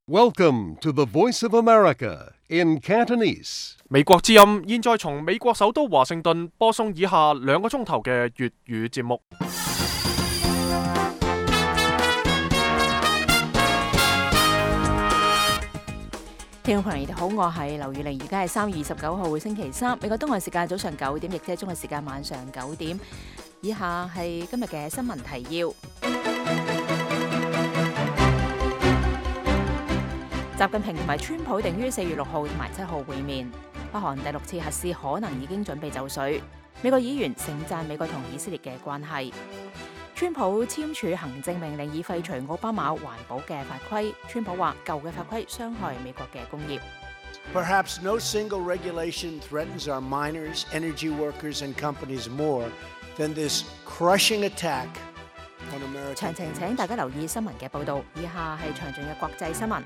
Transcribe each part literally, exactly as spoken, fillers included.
Welcome to the Voice of America in Cantonese. 美國之音現在從美國首都華盛頓播送以下兩個鐘頭嘅粵語節目。 聽眾朋友，你哋好，我係劉宇玲，而家係三月二十九號星期三，美國東岸時間早上九點，亦即係中國時間晚上九點。以下係今日嘅新聞提要。習近平同埋川普定於四月六號同埋七號會面。北韓第六次核試可能已經準備就緒。美國議員盛讚美國同以色列嘅關係。川普簽署行政命令，以廢除奧巴馬環保嘅法規。川普話舊嘅法規傷害美國嘅工業。 Perhaps no single regulation threatens our miners, energy workers, and companies more than this crushing attack on American. 詳情請大家留意新聞嘅報導。以下係詳盡嘅國際新聞。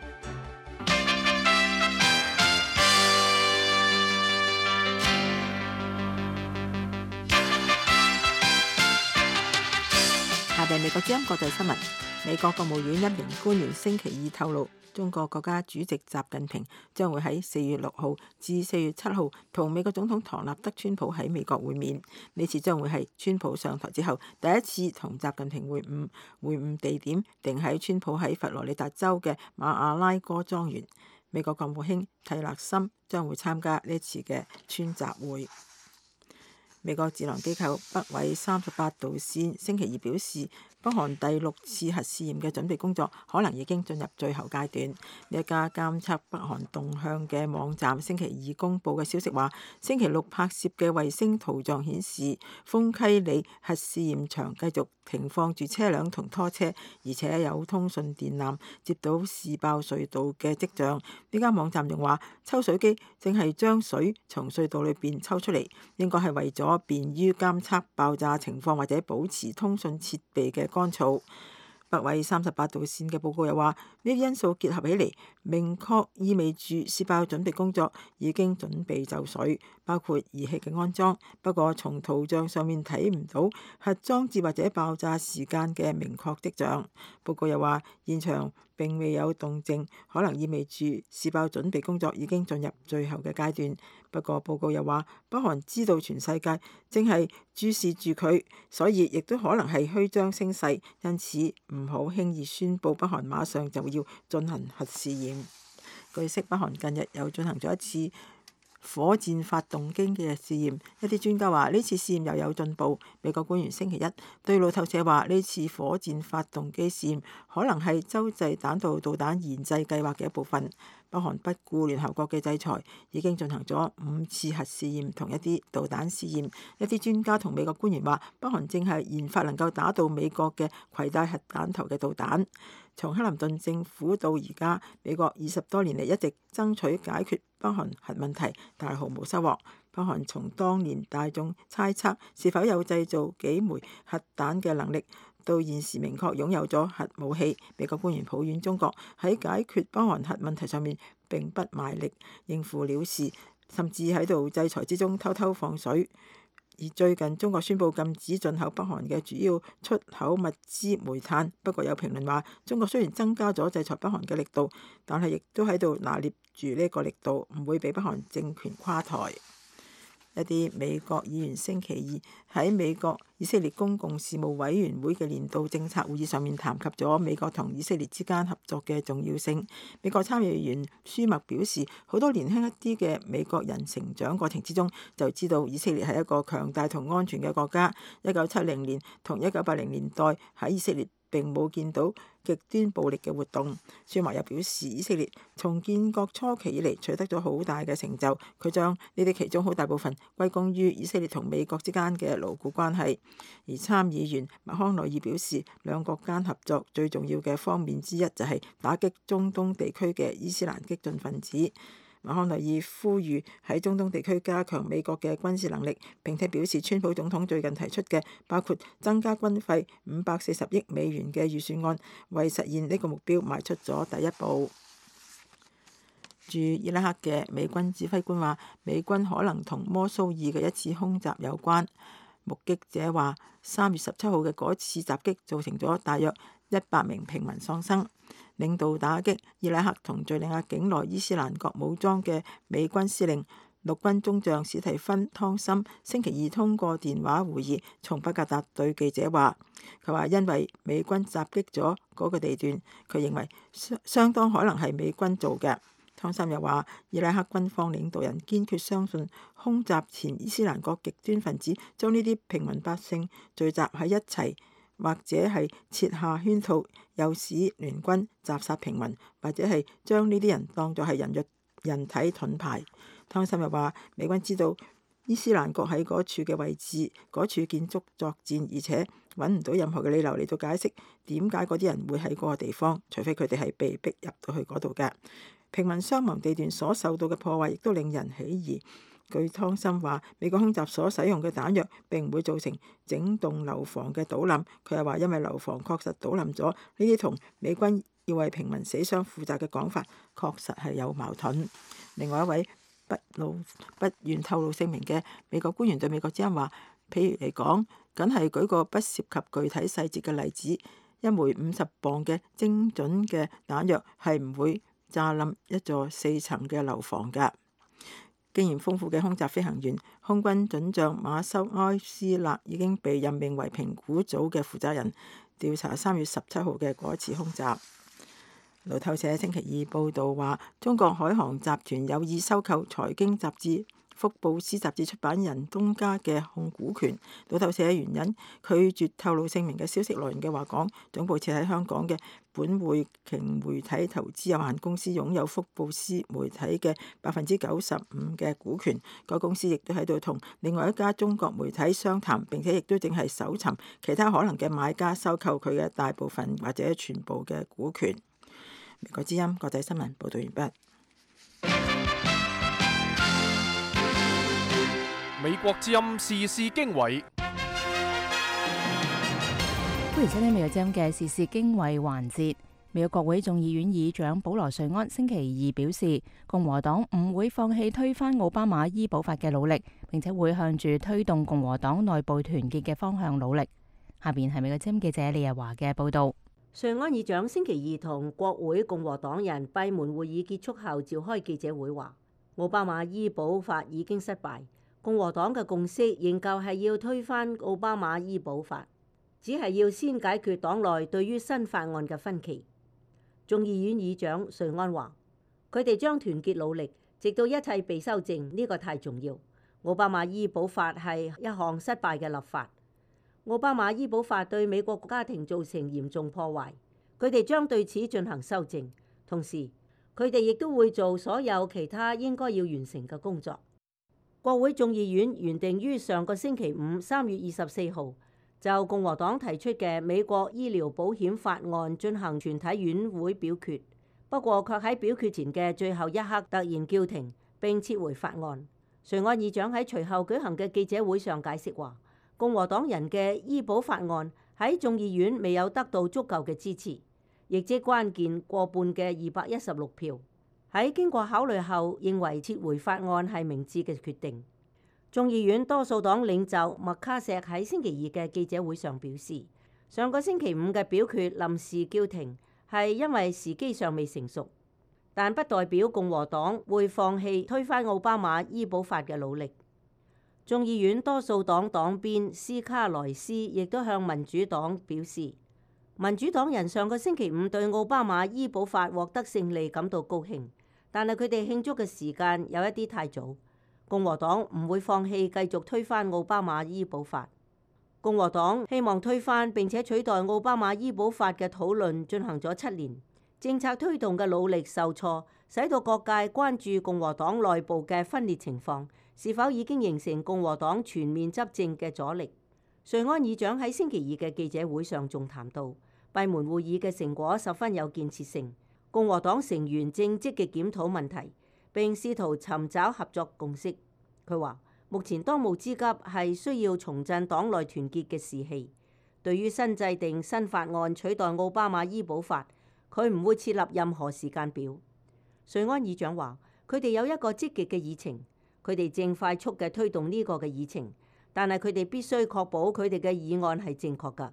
下邊美國之音國際新聞。美國國務院一名官員星期二透露，中國國家主席習近平將會喺四月六號至四月七號同美國總統唐納德川普喺美國會面。呢次將會係川普上台之後第一次同習近平會晤，會晤地點定喺川普喺佛羅里達州嘅馬阿拉哥莊園。美國國務卿蒂勒森將會參加呢次嘅川習會。美國智囊機構北緯三十八度線星期二表示，北韓第六次核試驗嘅準備工作可能已經進入最後階段。呢一家監測北韓動向嘅網站星期二公佈嘅消息話，星期六拍攝嘅衛星圖像顯示，豐溪里核試驗場繼續停放住車輛同拖車，而且有通訊電纜接到試爆隧道嘅跡象。呢間網站仲話，抽水機正係將水從隧道裏邊抽出嚟，應該係為咗便於監測爆炸情況或者保持通訊設備嘅乾燥。北緯三十八度線嘅報告又話，呢啲因素結合起嚟，明確意味住試爆準備工作已經準備就緒，包括儀器嘅安裝。不過從圖像上面睇唔到核裝置或者爆炸時間嘅明確跡象。報告又話，現場並未有動靜，可能意味住試爆準備工作已經進入最後嘅階段。不過報告又話，北韓知道全世界正係注視住佢，所以亦都可能係虛張聲勢，因此唔好輕易宣佈北韓馬上就要進行核試驗。據悉，北韓近日又進行咗一次火箭發動機嘅試驗，一啲專家話呢次試驗又有進步。美國官員星期一對路透社話，呢次火箭發動機試驗可能係洲際彈道導彈研製計劃嘅一部分。北韓不顧聯合國嘅制裁，已經進行咗五次核試驗同一啲導彈試驗。一啲專家同美國官員話，北韓正係研發能夠打到美國嘅攜帶核彈頭嘅導彈。從克林頓政府到而家，美國二十多年嚟一直爭取解決北韓核問題，但係毫無收穫。北韓從當年大眾猜測是否有製造幾枚核彈嘅能力，到現時明確擁有咗核武器。美國官員抱怨中國喺解決北韓核問題上面並不賣力，應付了事，甚至喺度制裁之中偷偷放水。而最近中國宣布禁止進口北韓嘅主要出口物資煤炭。不過有評論話，中國雖然增加咗制裁北韓嘅力度，但係亦都喺度拿捏住呢個力度，唔會俾北韓政權垮台。一啲美國議員星期二喺美國以色列公共事務委員會嘅年度政策會議上面談及咗美國同以色列之間合作嘅重要性。美國參議員舒默表示，好多年輕一啲嘅美國人成長過程之中就知道以色列係一個強大同安全嘅國家。一九七零年同一九八零年代喺以色列並冇見到極端暴力嘅活動。舒默又表示，以色列從建國初期以嚟取得咗好大嘅成就，佢將呢啲其中好大部分歸功於以色列同美國之間嘅牢固關係。而參議員麥康奈爾表示，兩國間合作最重要嘅方面之一就係打擊中東地區嘅伊斯蘭激進分子。麥康奈爾呼籲喺中東地區加強美國嘅軍事能力，並且表示川普總統最近提出嘅包括增加軍費五百四十億美元嘅預算案，為實現呢個目標邁出咗第一步。駐伊拉克嘅美軍指揮官話，美軍可能同摩蘇爾嘅一次空襲有關。目擊者話，三月十七號嘅嗰次襲擊造成咗大約一百名平民喪生。領導打擊伊拉克同敘利亞境內伊斯蘭國武裝嘅美軍司令陸軍中將史提芬湯森星期二通過電話會議，從巴格達對記者話：佢話因為美軍襲擊咗嗰個地段，佢認為相相當可能係美軍做嘅。湯森又話，伊拉克軍方領導人堅決相信空襲前伊斯蘭國極端分子將呢啲平民百姓聚集喺一齊，或者係設下圈套，誘使聯軍襲殺平民，或者係將呢啲人當作係人肉人體盾牌。湯森又話，美軍知道伊斯蘭國喺嗰處嘅位置，嗰處建築作戰，而且揾唔到任何嘅理由嚟到解釋點解嗰啲人會喺嗰個地方，除非佢哋係被逼入到去嗰度嘅。平民傷亡地段所受到嘅破壞亦都令人起疑。據湯森話，美國空襲所使用嘅彈藥並唔會造成整棟樓房嘅倒冧。佢又話，因為樓房確實倒冧咗，呢啲同美軍要為平民死傷負責嘅講法確實係有矛盾。另外一位不露不願透露姓名嘅美國官員對美國之音話，譬如嚟講，梗係舉個不涉及具體細節嘅例子，一枚五十磅嘅精準嘅彈藥係唔會炸冧一座四層嘅樓房㗎。經驗豐富嘅空襲飛行員空軍準將馬修埃斯勒已經被任命為評估組嘅負責人，調查三月十七號嘅嗰次空襲。路透社星期二報導話，中國海航集團有意收購財經雜誌福布斯雜誌出版人東家嘅控股權。路透社原因拒絕透露姓名嘅消息來源嘅話講，總部設喺香港嘅本匯瓊媒體投資有限公司擁有福布斯媒體嘅百分之九十五嘅股權。該公司亦都喺度同另外一家中國媒體商談，並且亦都正係搜尋其他可能嘅買家收購佢嘅大部分或者全部嘅股權。美國之音國際新聞報道完畢。 美國之音時事經緯， 歡迎收聽美國之音嘅時事經緯環節。美國國會眾議院議長保羅瑞安星期二表示，共和黨唔會放棄推翻奧巴馬醫保法嘅努力，並且會向住推動共和黨內部團結嘅方向努力。下邊係美國之音記者李日華嘅報道。 瑞安議長星期二同國會共和黨人閉門會議結束後召開記者會，話奧巴馬醫保法已經失敗。共和黨嘅共識仍舊係要推翻奧巴馬醫保法，只係要先解決黨內對於新法案嘅分歧。眾議院議長瑞安話：佢哋將團結努力，直到一切被修正，呢個太重要。奧巴馬醫保法係一項失敗嘅立法。奧巴馬醫保法對美國家庭造成嚴重破壞，佢哋將對此進行修正，同時佢哋亦都會做所有其他應該要完成嘅工作。國會眾議院原定於上個星期五三月二十四號就共和黨提出嘅美國醫療保險法案進行全體院會表決，不過卻喺表決前嘅最後一刻突然叫停並撤回法案。瑞安議長喺隨後舉行嘅記者會上解釋話，共和黨人嘅醫保法案喺眾議院未有得到足夠嘅支持，亦即關鍵過半嘅二百一十六票。喺經過考慮後，認為撤回法案係明智嘅決定。眾議院多數黨領袖麥卡錫喺星期二嘅記者會上表示，上個星期五嘅表決臨時叫停係因為時機尚未成熟，但不代表共和黨會放棄推翻奧巴馬醫保法嘅努力。眾議院多數黨黨鞭斯卡萊斯亦都向民主黨表示，民主黨人上個星期五對奧巴馬醫保法獲得勝利感到高興，但係佢哋慶祝嘅時間有一啲太早。共和黨唔會放棄繼續推翻奧巴馬醫保法。共和黨希望推翻並且取代奧巴馬醫保法嘅討論進行咗七年，政策推動嘅努力受挫，使到各界關注共和黨內部嘅分裂情況是否已經形成共和黨全面執政嘅阻力。瑞安議長喺星期二嘅記者會上仲談到，閉門會議嘅成果十分有建設性，共和黨成員正積極檢討問題，並試圖尋找合作共識。佢話：目前當務之急係需要重振黨內團結嘅士氣。對於新制定新法案取代奧巴馬醫保法，佢唔會設立任何時間表。瑞安議長話：佢哋有一個積極嘅議程，佢哋正快速嘅推動呢個嘅議程，但係佢哋必須確保佢哋嘅議案係正確㗎。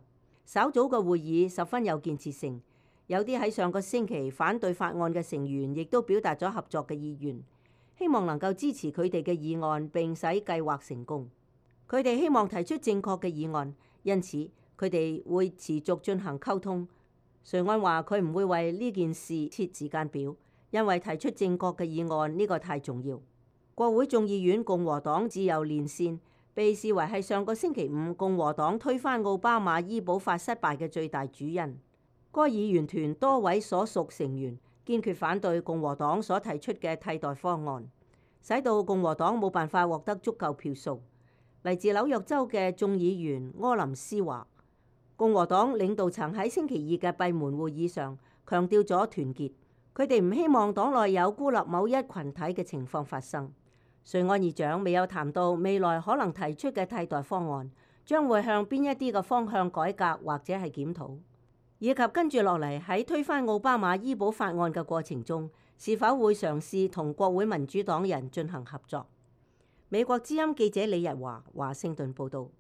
稍早嘅會議十分有建設性，有啲喺上個星期反對法案嘅成員亦都表達咗合作嘅意願，希望能夠支持佢哋嘅議案並使計劃成功。佢哋希望提出正確嘅議案，因此佢哋會持續進行溝通。瑞安話佢唔會為呢件事設時間表，因為提出正確嘅議案呢個太重要。國會眾議院共和黨自由連線被視為係上個星期五共和黨推翻奧巴馬醫保法失敗嘅最大主因。該議員團多位所屬成員堅決反對共和黨所提出嘅替代方案，使到共和黨冇辦法獲得足夠票數。嚟自紐約州嘅眾議員柯林斯話，共和黨領導層喺星期二嘅閉門會議上強調咗團結，佢哋唔希望黨內有孤立某一群體嘅情況發生。瑞安議長未有談到未來可能提出嘅替代方案將會向邊一啲嘅方向改革或者係檢討，以及跟住落嚟喺推翻奧巴馬醫保法案嘅過程中，是否會嘗試同國會民主黨人進行合作。美國之音記者李日華華盛頓報道。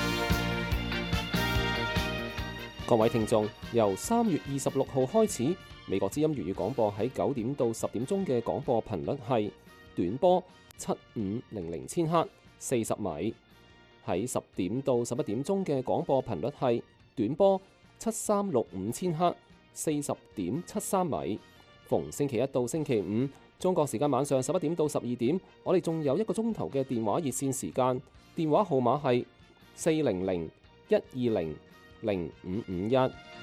各位聽眾，由三月二十六號開始，美國之音粵語廣播喺九點到十點鐘嘅廣播頻率係短波七五零零千赫四十米，喺十點到十一點鐘嘅廣播頻率係短波七三六五千赫四十點七三米。逢星期一到星期五，中國時間晚上十一點到十二點，我哋仲有一個鐘頭嘅電話熱線時間，電話號碼係四零零一二零零五五一。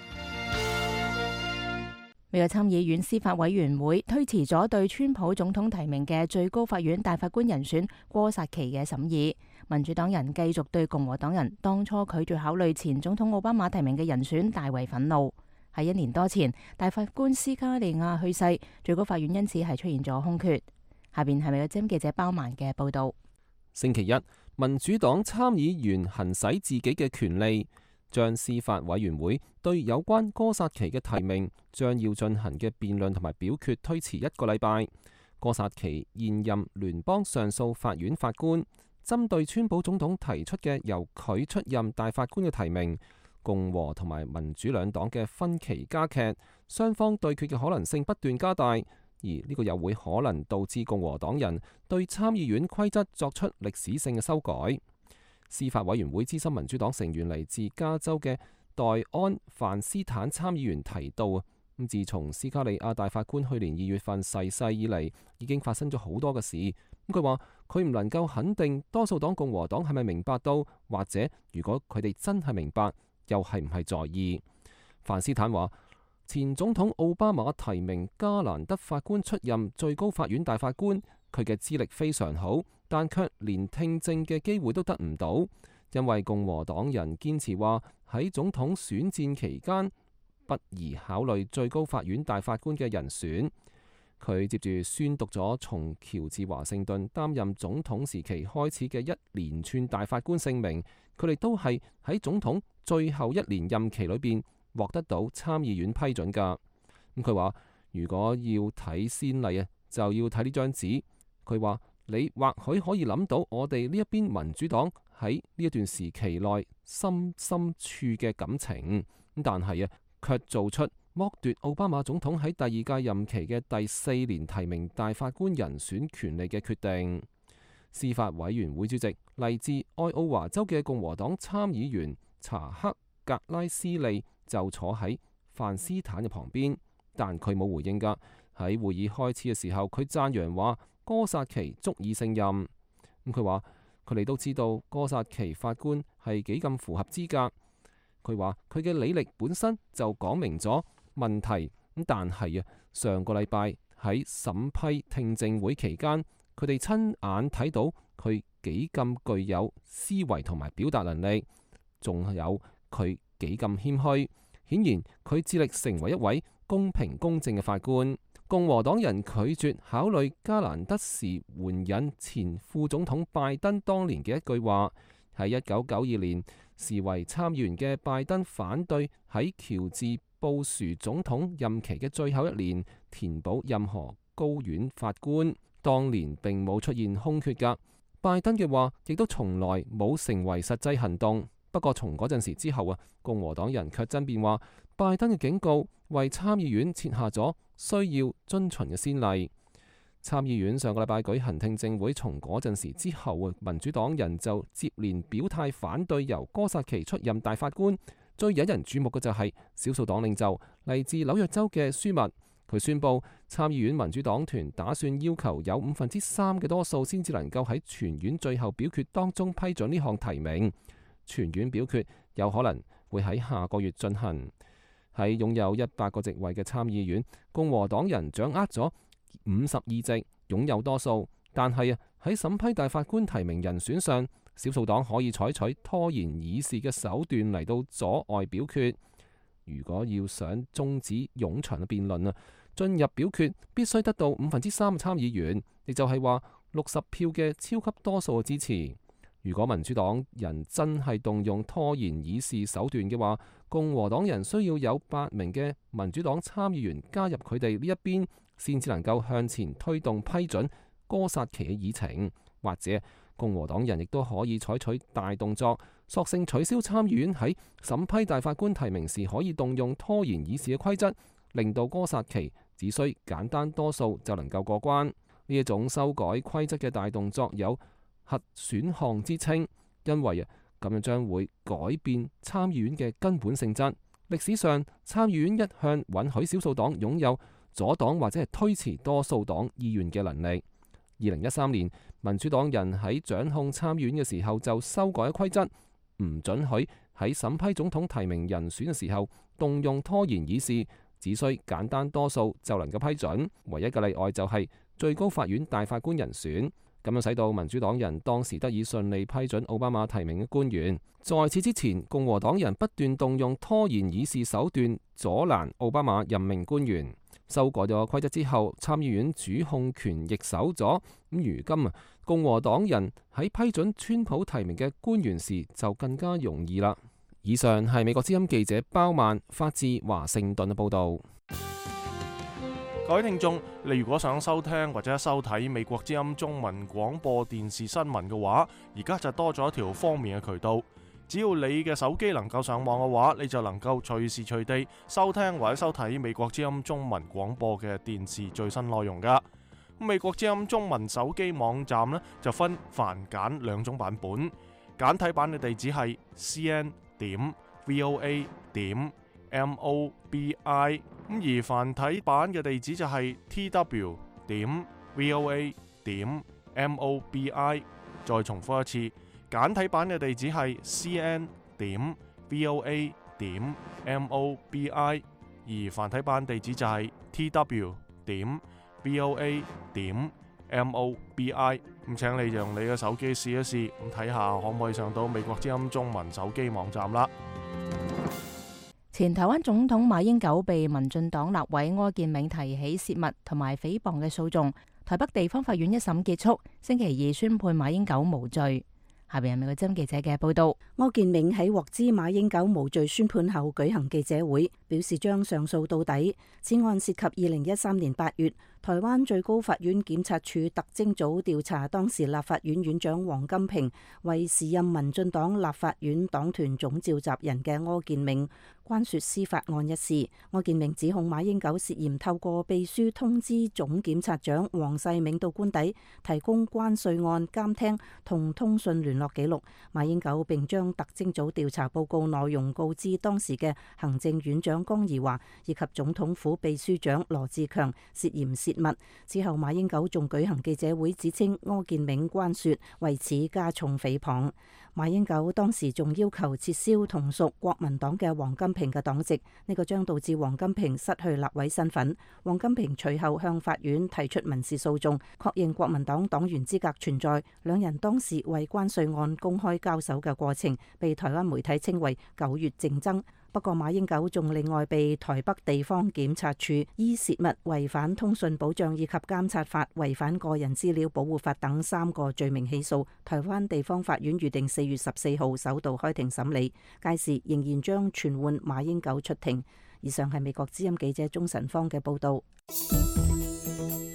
美國參議院司法委員會推遲咗對川普總統提名嘅最高法院大法官人選哥薩奇嘅審議。民主黨人繼續對共和黨人當初拒絕考慮前總統奧巴馬提名嘅人選大為憤怒。喺一年多前，大法官斯卡利亞去世，最高法院因此係出現咗空缺。下邊係美國之音記者包曼嘅報道。 星期一，民主黨參議員行使自己嘅權利，將司法委員會對有關哥薩奇嘅提名將要進行嘅辯論同埋表決推遲一個禮拜。哥薩奇現任聯邦上訴法院法官，針對川普總統提出嘅由佢出任大法官嘅提名，共和同埋民主兩黨嘅分歧加劇，雙方對決嘅可能性不斷加大，而呢個又會可能導致共和黨人對參議院規則作出歷史性嘅修改。司法委員會資深民主黨成員嚟自加州嘅黛安范斯坦參議員提到啊，咁自從斯卡利亞大法官去年二月份逝世以嚟，已經發生咗好多嘅事。咁佢話佢唔能夠肯定多數黨共和黨係咪明白到，或者如果佢哋真係明白，又係唔係在意？范斯坦話，前總統奧巴馬提名加蘭德法官出任最高法院大法官，佢嘅資歷非常好，但卻連聽證嘅機會都得唔到，因為共和黨人堅持話喺總統選戰期間不宜考慮最高法院大法官嘅人選。佢接住宣讀咗從喬治華盛頓擔任總統時期開始嘅一連串大法官姓名，佢哋都係喺總統最後一年任期裏邊獲得到參議院批准㗎。咁佢話如果要睇先例啊，就要睇呢張紙。佢話你或許可以諗到我哋呢一邊民主黨喺呢一段時期內深深處嘅感情，但係啊，卻做出剝奪奧巴馬總統喺第二屆任期嘅第四年提名大法官人選權利嘅決定。司法委員會主席嚟自愛奧華州嘅共和黨參議員查克格拉斯利就坐喺范斯坦嘅旁邊，但佢冇回應㗎。喺會議開始嘅時候，佢讚揚話哥薩奇足以勝任。咁佢話佢哋都知道哥薩奇法官係幾咁符合資格。佢話佢嘅履歷本身就講明咗問題，咁但係啊，上個禮拜喺審批聽證會期間，佢哋親眼睇到佢幾咁具有思維同埋表達能力，仲有佢幾咁謙虛。顯然佢致力成為一位公平公正嘅法官。共和黨人拒絕考慮加蘭德時援引前副總統拜登當年嘅一句話。喺一九九二年，時為參議員嘅拜登反對喺喬治布殊總統任期嘅最後一年填補任何高院法官。當年並冇出現空缺㗎。拜登嘅話亦都從來冇成為實際行動。 不過從嗰陣時之後啊，共和黨人卻爭辯話，拜登嘅警告為參議院設下咗需要遵循嘅先例。參議院上個禮拜舉行聽證會，從嗰陣時之後啊，民主黨人就接連表態反對由哥薩奇出任大法官。最引人注目嘅就係少數黨領袖嚟自紐約州嘅舒密，佢宣布參議院民主黨團打算要求有五分之三嘅多數先至能夠喺全院最後表決當中批准呢項提名。全院表決有可能會喺下個月進行。喺擁有一百個席位嘅參議院，共和黨人掌握咗五十二席，擁有多數，但係啊喺審批大法官提名人選上，少數黨可以採取拖延議事嘅手段嚟到阻礙表決。如果要想終止冗長嘅辯論啊，進入表決必須得到五分之三嘅參議員，亦就係話六十票嘅超級多數嘅支持。如果民主黨人真係動用拖延議事手段嘅話，共和黨人需要有八名嘅民主黨參議員加入佢哋呢一邊，先至能夠向前推動批准哥薩奇嘅議程。或者共和黨人亦都可以採取大動作，索性取消參議院喺審批大法官提名時可以動用拖延議事嘅規則，令到哥薩奇只需簡單多數就能夠過關。呢一種修改規則嘅大動作有核選項之稱，因為啊咁樣將會改變參議院嘅根本性質。歷史上參議院一向允許少數黨擁有阻擋或者係推遲多數黨意願嘅能力。二零一三年民主黨人喺掌控參議院嘅時候就修改規則，唔准許喺審批總統提名人選嘅時候動用拖延議事，只需簡單多數就能夠批准。唯一嘅例外就係最高法院大法官人選。咁樣使到民主黨人當時得以順利批准奧巴馬提名嘅官員。在此之前，共和黨人不斷動用拖延議事手段阻攔奧巴馬任命官員。修改咗規則之後，參議院主控權易手咗。咁如今啊，共和黨人喺批准川普提名嘅官員時就更加容易啦。以上係美國之音記者包曼發自華盛頓嘅報導。 各位聽眾，你如果想收聽或者收睇美國之音中文廣播電視新聞嘅話，而家就多咗一條方便嘅渠道。只要你嘅手機能夠上網嘅話，你就能夠隨時隨地收聽或者收睇美國之音中文廣播嘅電視最新內容噶。美國之音中文手機網站呢，就分繁簡兩種版本，簡體版嘅地址係 c n 點 v o a 點 m o b i。咁而繁體版嘅地址就係 t w 點 v o a 點 m o b i。再重複一次，簡體版嘅地址係 c n 點 v o a 點 m o b i， 而繁體版地址就係 t w 點 v o a 點 m o b i。咁請你用你嘅手機試一試，咁睇下可唔可以上到美國之音中文手機網站啦。 前台灣總統馬英九被民進黨立委柯建銘提起洩密同埋誹謗嘅訴訟，台北地方法院一審結束，星期二宣判馬英九無罪。下邊係美國之音記者嘅報道。 柯建銘喺獲知馬英九無罪宣判後舉行記者會，表示將上訴到底。此案涉及二零一三年八月，台灣最高法院檢察處特偵組調查當時立法院院長王金平為時任民進黨立法院黨團總召集人嘅柯建銘關說司法案一事。柯建銘指控馬英九涉嫌透過秘書通知總檢察長黃世銘到官邸提供關稅案監聽同通訊聯絡記錄。馬英九並將特偵組調查報告內容告知當時嘅行政院長江宜樺以及總統府秘書長羅志強，涉嫌洩密。之後馬英九仲舉行記者會，指稱柯建銘關說，為此加重誹謗。馬英九當時仲要求撤銷同屬國民黨嘅王金平嘅黨籍，呢個將導致王金平失去立委身份。王金平隨後向法院提出民事訴訟，確認國民黨黨員資格存在。兩人當時為關稅案公開交手嘅過程，被台灣媒體稱為九月政爭。不過馬英九仲另外被台北地方檢察處依洩密、違反通訊保障以及監察法、違反個人資料保護法等三個罪名起訴。台灣地方法院預定四月十四號首度開庭審理，屆時仍然將傳喚馬英九出庭。以上係美國之音記者鍾晨芳嘅報道。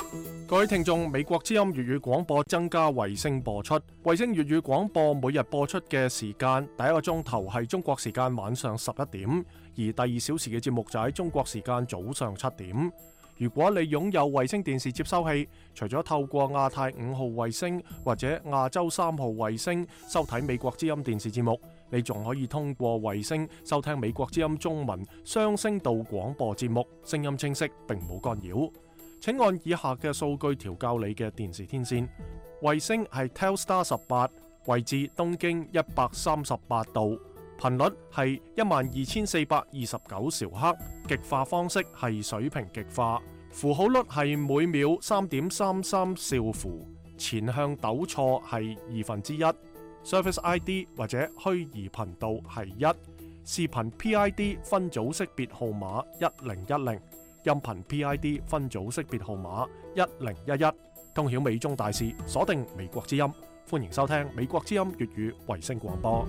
各位聽眾，美國之音粵語廣播增加衛星播出。衛星粵語廣播每日播出嘅時間，第一個鐘頭係中國時間晚上十一點，而第二小時嘅節目就喺中國時間早上七點。如果你擁有衛星電視接收器，除咗透過亞太五號衛星或者亞洲三號衛星收睇美國之音電視節目，你仲可以通過衛星收聽美國之音中文雙聲道廣播節目，聲音清晰並冇干擾。請按以下嘅數據調校你嘅電視天線。衛星係 Telstar 十八，位置東經一百三十八度，頻率係一萬二千四百二十九兆赫，極化方式係水平極化，符號率係每秒三點三三兆符，前向抖錯係二分之一，Service I D 或者虛擬頻道係一，視頻 P I D 分組識別號碼一零一零。音頻 P I D 分組識別號碼一零一一，通曉美中大事，鎖定美國之音，歡迎收聽美國之音粵語衛星廣播。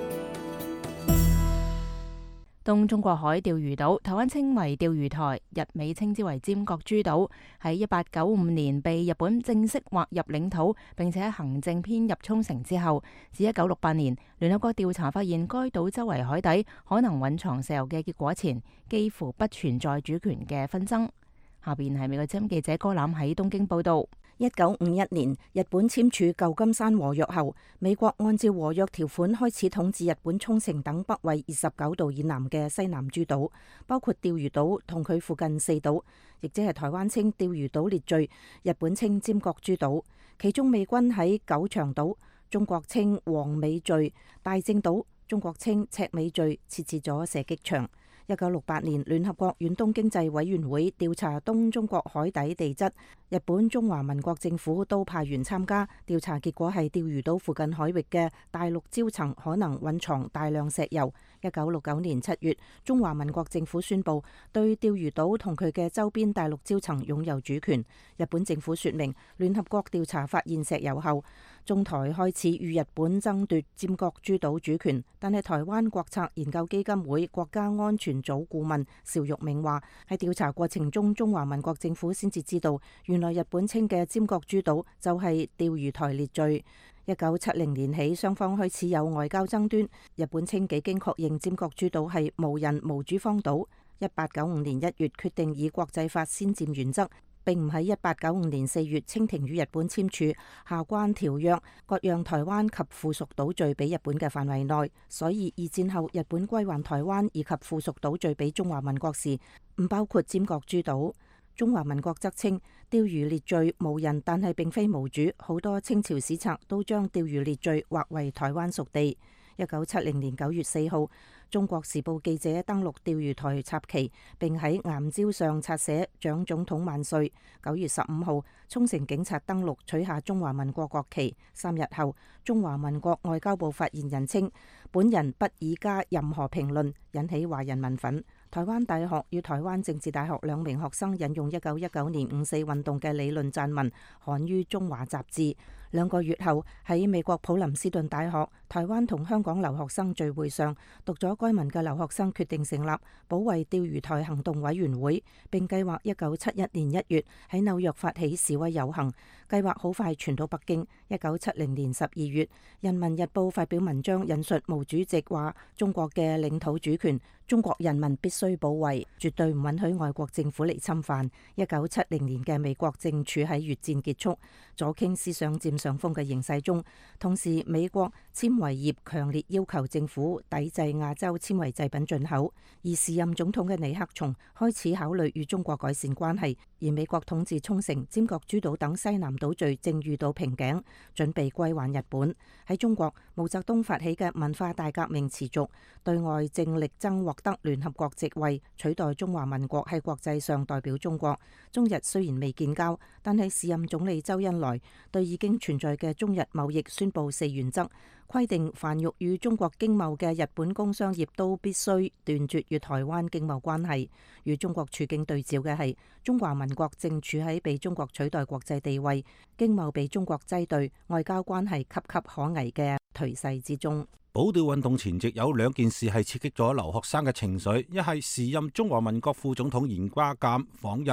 東中國海釣魚島，台灣稱為釣魚台，日美稱之為尖閣諸島，喺一八九五年被日本正式劃入領土，並且行政編入沖繩之後，至一九六八年聯合國調查發現該島周圍海底可能蘊藏石油嘅結果前，幾乎不存在主權嘅紛爭。下邊係美國之音記者柯攬喺東京報道。 一九五一年，日本簽署舊金山和約後，美國按照和約條款開始統治日本沖繩等北緯二十九度以南嘅西南諸島，包括釣魚島同佢附近四島，亦即係台灣稱釣魚島列嶼，日本稱尖閣諸島。其中美軍喺九長島，中國稱黃尾嶼、大正島，中國稱赤尾嶼設置咗射擊場。一九六八年，聯合國遠東經濟委員會調查東中國海底地質，日本中華民國政府都派員參加調查，結果係釣魚島附近海域嘅大陸礁層可能蘊藏大量石油。一九六九年七月，中華民國政府宣布對釣魚島同佢嘅周邊大陸礁層擁有主權。日本政府說明，聯合國調查發現石油後，中台開始與日本爭奪尖閣諸島主權。但係台灣國策研究基金會國家安全組顧問邵玉明話，喺調查過程中，中華民國政府先至知道，原來日本稱嘅尖閣諸島就係釣魚台列嶼。一九七零年起，雙方開始有外交爭端。日本稱幾經確認尖閣諸島係無人無主荒島。一八九五年一月決定以國際法先佔原則，並唔喺一八九五年四月清廷與日本簽署下關條約，割讓台灣及附屬島嶼俾日本嘅範圍內。所以二戰後日本歸還台灣以及附屬島嶼俾中華民國時，唔包括尖閣諸島。中華民國則稱釣魚列嶼無人，但係並非無主。好多清朝史冊都將釣魚列嶼劃為台灣屬地。一九七零年九月四號，中國時報記者登陸釣魚台插旗，並喺岩礁上擦寫蔣總統萬歲。九月十五號，沖繩警察登陸取下中華民國國旗。三日後，中華民國外交部發言人稱，本人不以加任何評論，引起華人民憤。台灣大學與台灣政治大學兩名學生引用一九一九年五四運動嘅理論撰文，刊於中華雜誌。兩個月後，喺美國普林斯頓大學台灣同香港留學生聚會上，讀咗該文嘅留學生決定成立保衛釣魚台行動委員會，並計劃一九七一年一月喺紐約發起示威遊行，計劃好快傳到北京。一九七零年十二月，《人民日報》發表文章引述毛主席話：中國嘅領土主權，中國人民必須保衛，絕對唔允許外國政府嚟侵犯。一九七零年嘅美國正處喺越戰結束、左傾思想佔上風嘅形勢中，同時美國纖維業強烈要求政府抵制亞洲纖維製品進口，而時任總統嘅尼克松開始考慮與中國改善關係，而美國統治沖繩、尖閣諸島等西南島嶼正遇到瓶頸，準備歸還日本。喺中國，毛澤東發起嘅文化大革命持續，對外正力爭獲得聯合國席位，取代中華民國喺國際上代表中國。中日雖然未建交，但係時任總理周恩來對已經存在嘅中日貿易宣布四原則，規定凡欲與中國經貿嘅日本工商業都必須斷絕與台灣經貿關係。與中國處境對照嘅係，中華民國正處喺被中國取代國際地位、經貿被中國擠兌、外交關係岌岌可危嘅頹勢之中。 保釣運動前夕有兩件事係刺激咗留學生嘅情緒，一係時任中華民國副總統嚴家淦訪日，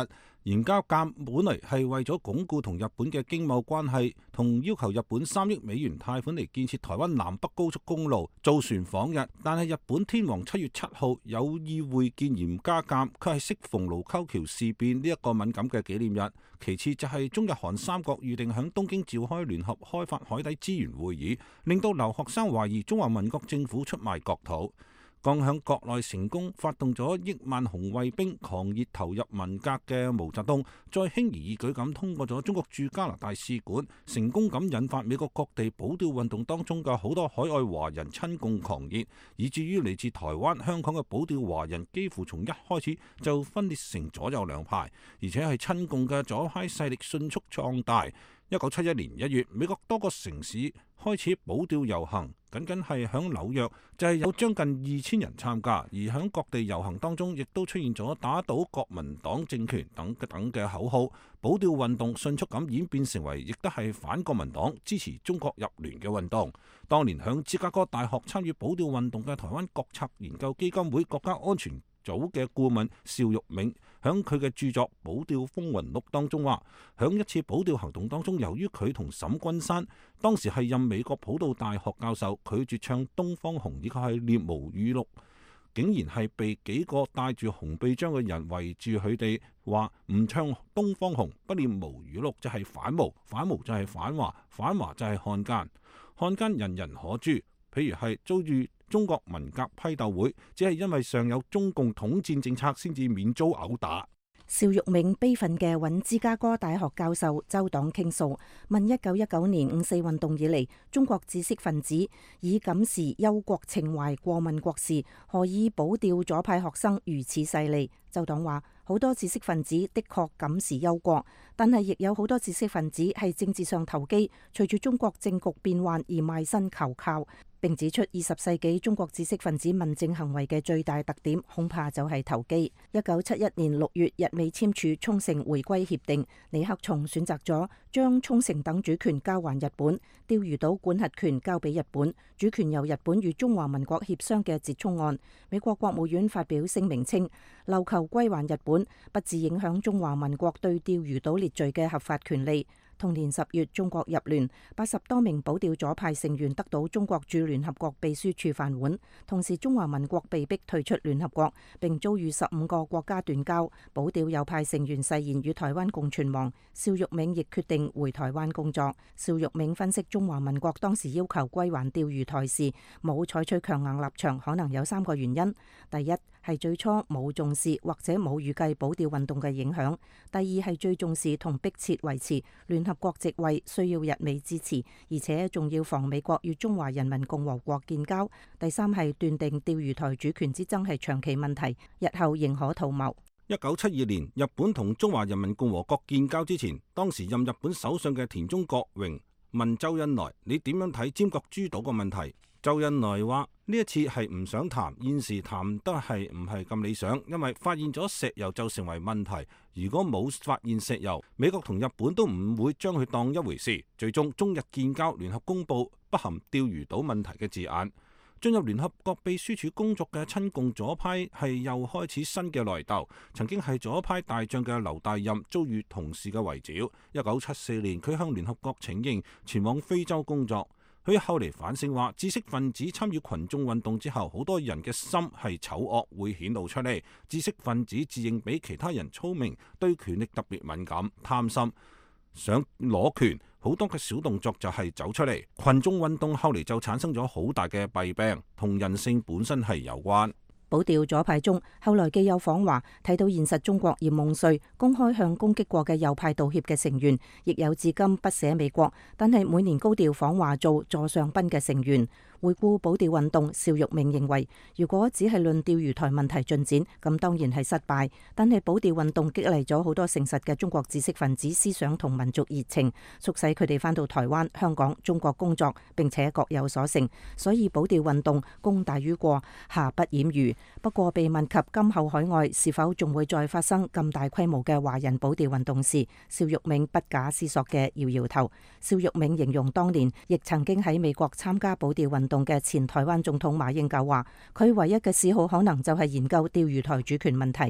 嚴加減本嚟係為咗鞏固同日本嘅經貿關係，同要求日本三億美元貸款嚟建設台灣南北高速公路造船訪日。但係日本天皇七月七號有意會見嚴加減，卻係適逢盧溝橋事變呢一個敏感嘅紀念日。其次就係中日韓三國預定響東京召開聯合開發海底資源會議，令到留學生懷疑中華民國政府出賣國土。剛響國內成功發動咗億萬紅衛兵狂熱投入文革嘅毛澤東，再輕而易舉咁通過咗中國駐加拿大使館，成功咁引發美國各地保釣運動當中嘅好多海外華人親共狂熱，以至於嚟自台灣、香港嘅保釣華人幾乎從一開始就分裂成左右兩派，而且係親共嘅左派勢力迅速壯大。一九七一年一月，美國多個城市開始保釣遊行，僅僅係響紐約就係有將近二千人參加，而響各地遊行當中亦都出現咗打倒國民黨政權等等嘅口號。保釣運動迅速咁演變成為亦都係反國民黨支持中國入聯嘅運動。當年響芝加哥大學參與保釣運動嘅台灣國策研究基金會國家安全組嘅顧問邵玉銘響佢嘅著作《保釣風雲錄》當中話，響一次保釣行動當中，由於佢同沈君山當時係任美國普渡大學教授，拒絕唱《東方紅》以及係《獵巫語錄》，竟然係被幾個帶住紅臂章嘅人圍住佢哋，話唔唱《東方紅》不念巫語錄就係反巫，反巫就係反華，反華就係漢奸，漢奸人人可誅。譬如係遭遇中國文革批鬥會，只係因為尚有中共統戰政策，先至免遭毆打。 邵玉銘悲憤嘅揾芝加哥大學教授周黨傾訴，問一九一九年五四運動以嚟，中國知識分子以感時憂國情懷過問國事，何以保釣左派學生如此犀利？周黨話：好多知識分子的確感時憂國，但係亦有好多知識分子係政治上投機，隨住中國政局變幻而賣身求靠。並指出二十世紀中國知識分子問政行為嘅最大特點，恐怕就係投機。一九七一年六月，日美簽署沖繩回歸協定，尼克松選擇咗將沖繩等主權交還日本，釣魚島管轄權交俾日本，主權由日本與中華民國協商嘅折衷案。美國國務院發表聲明稱，琉球歸還日本，不致影響中華民國對釣魚島列嶼嘅合法權利。同年十月，中國入聯，八十多名保釣左派成員得到中國駐聯合國秘書處飯碗。同時，中華民國被逼退出聯合國，並遭遇十五個國家斷交。保釣右派成員誓言與台灣共存亡。邵玉銘亦決定回台灣工作。邵玉銘分析中華民國當時要求歸還釣魚台時，冇採取強硬立場，可能有三個原因：第一，係最初冇重視或者冇預計保釣運動嘅影響；第二，係最重視同迫切維持聯合國席位，需要日美支持，而且仲要防美國與中華人民共和國建交；第三，係斷定釣魚台主權之爭係長期問題，日後仍可圖謀。 一九七二年，日本同中華人民共和國建交之前，當時任日本首相嘅田中角榮問周恩來：你點樣睇尖閣諸島嘅問題？周恩來話：呢一次係唔想談，現時談得係唔係咁理想，因為發現咗石油就成為問題。如果冇發現石油，美國同日本都唔會將佢當一回事。最終中日建交，聯合公佈不含釣魚島問題嘅字眼。進入聯合國秘書處工作嘅親共左派係又開始新嘅內鬥。曾經係左派大將嘅劉大任遭遇同事嘅圍剿。一九七四年，佢向聯合國請纓，前往非洲工作。佢後嚟反省話，知識分子參與群眾運動之後，好多人嘅心係醜惡，會顯露出嚟。知識分子自認比其他人聰明，對權力特別敏感、貪心，想攞權，好多嘅小動作就係走出嚟。群眾運動後嚟就產生咗好大嘅弊病，同人性本身係有關。 保釣左派中，後來既有訪華睇到現實中國而夢碎，公開向攻擊過嘅右派道歉嘅成員，亦有至今不捨美國，但係每年高調訪華做座上賓嘅成員。回顧保釣運動，邵玉銘認為，如果只係論釣魚台問題進展，咁當然係失敗。但係保釣運動激勵咗好多誠實嘅中國知識分子思想同民族熱情，促使佢哋返到台灣、香港、中國工作，並且各有所成。所以保釣運動功大於過，瑕不掩瑜。不過被問及今後海外是否仲會再發生咁大規模嘅華人保釣運動時，邵玉銘不假思索嘅搖搖頭。邵玉銘形容當年亦曾經喺美國參加保釣運動嘅前台灣總統馬英九話，佢唯一嘅嗜好可能就係研究釣魚台主權問題。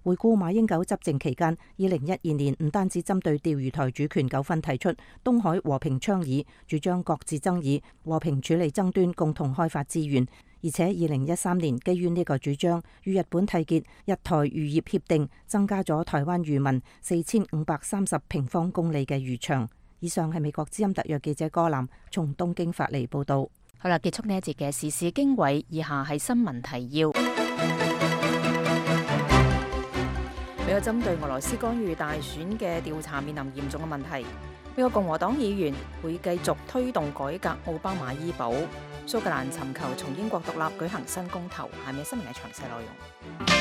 回顧馬英九執政期間，二零一二年唔單止針對釣魚台主權糾紛提出東海和平倡議，主張擱置爭議、和平處理爭端、共同開發資源。而且二零一三年基於呢個主張，與日本締結日台漁業協定，增加咗台灣漁民四千五百三十平方公里嘅漁場。以上係美國之音特約記者柯南從東京發嚟報道。 好啦，結束呢一節嘅時事經緯，以下係新聞提要。美國針對俄羅斯干預大選嘅調查面臨嚴重嘅問題。美國共和黨議員會繼續推動改革奧巴馬醫保。蘇格蘭尋求從英國獨立舉行新公投。下面新聞嘅詳細內容。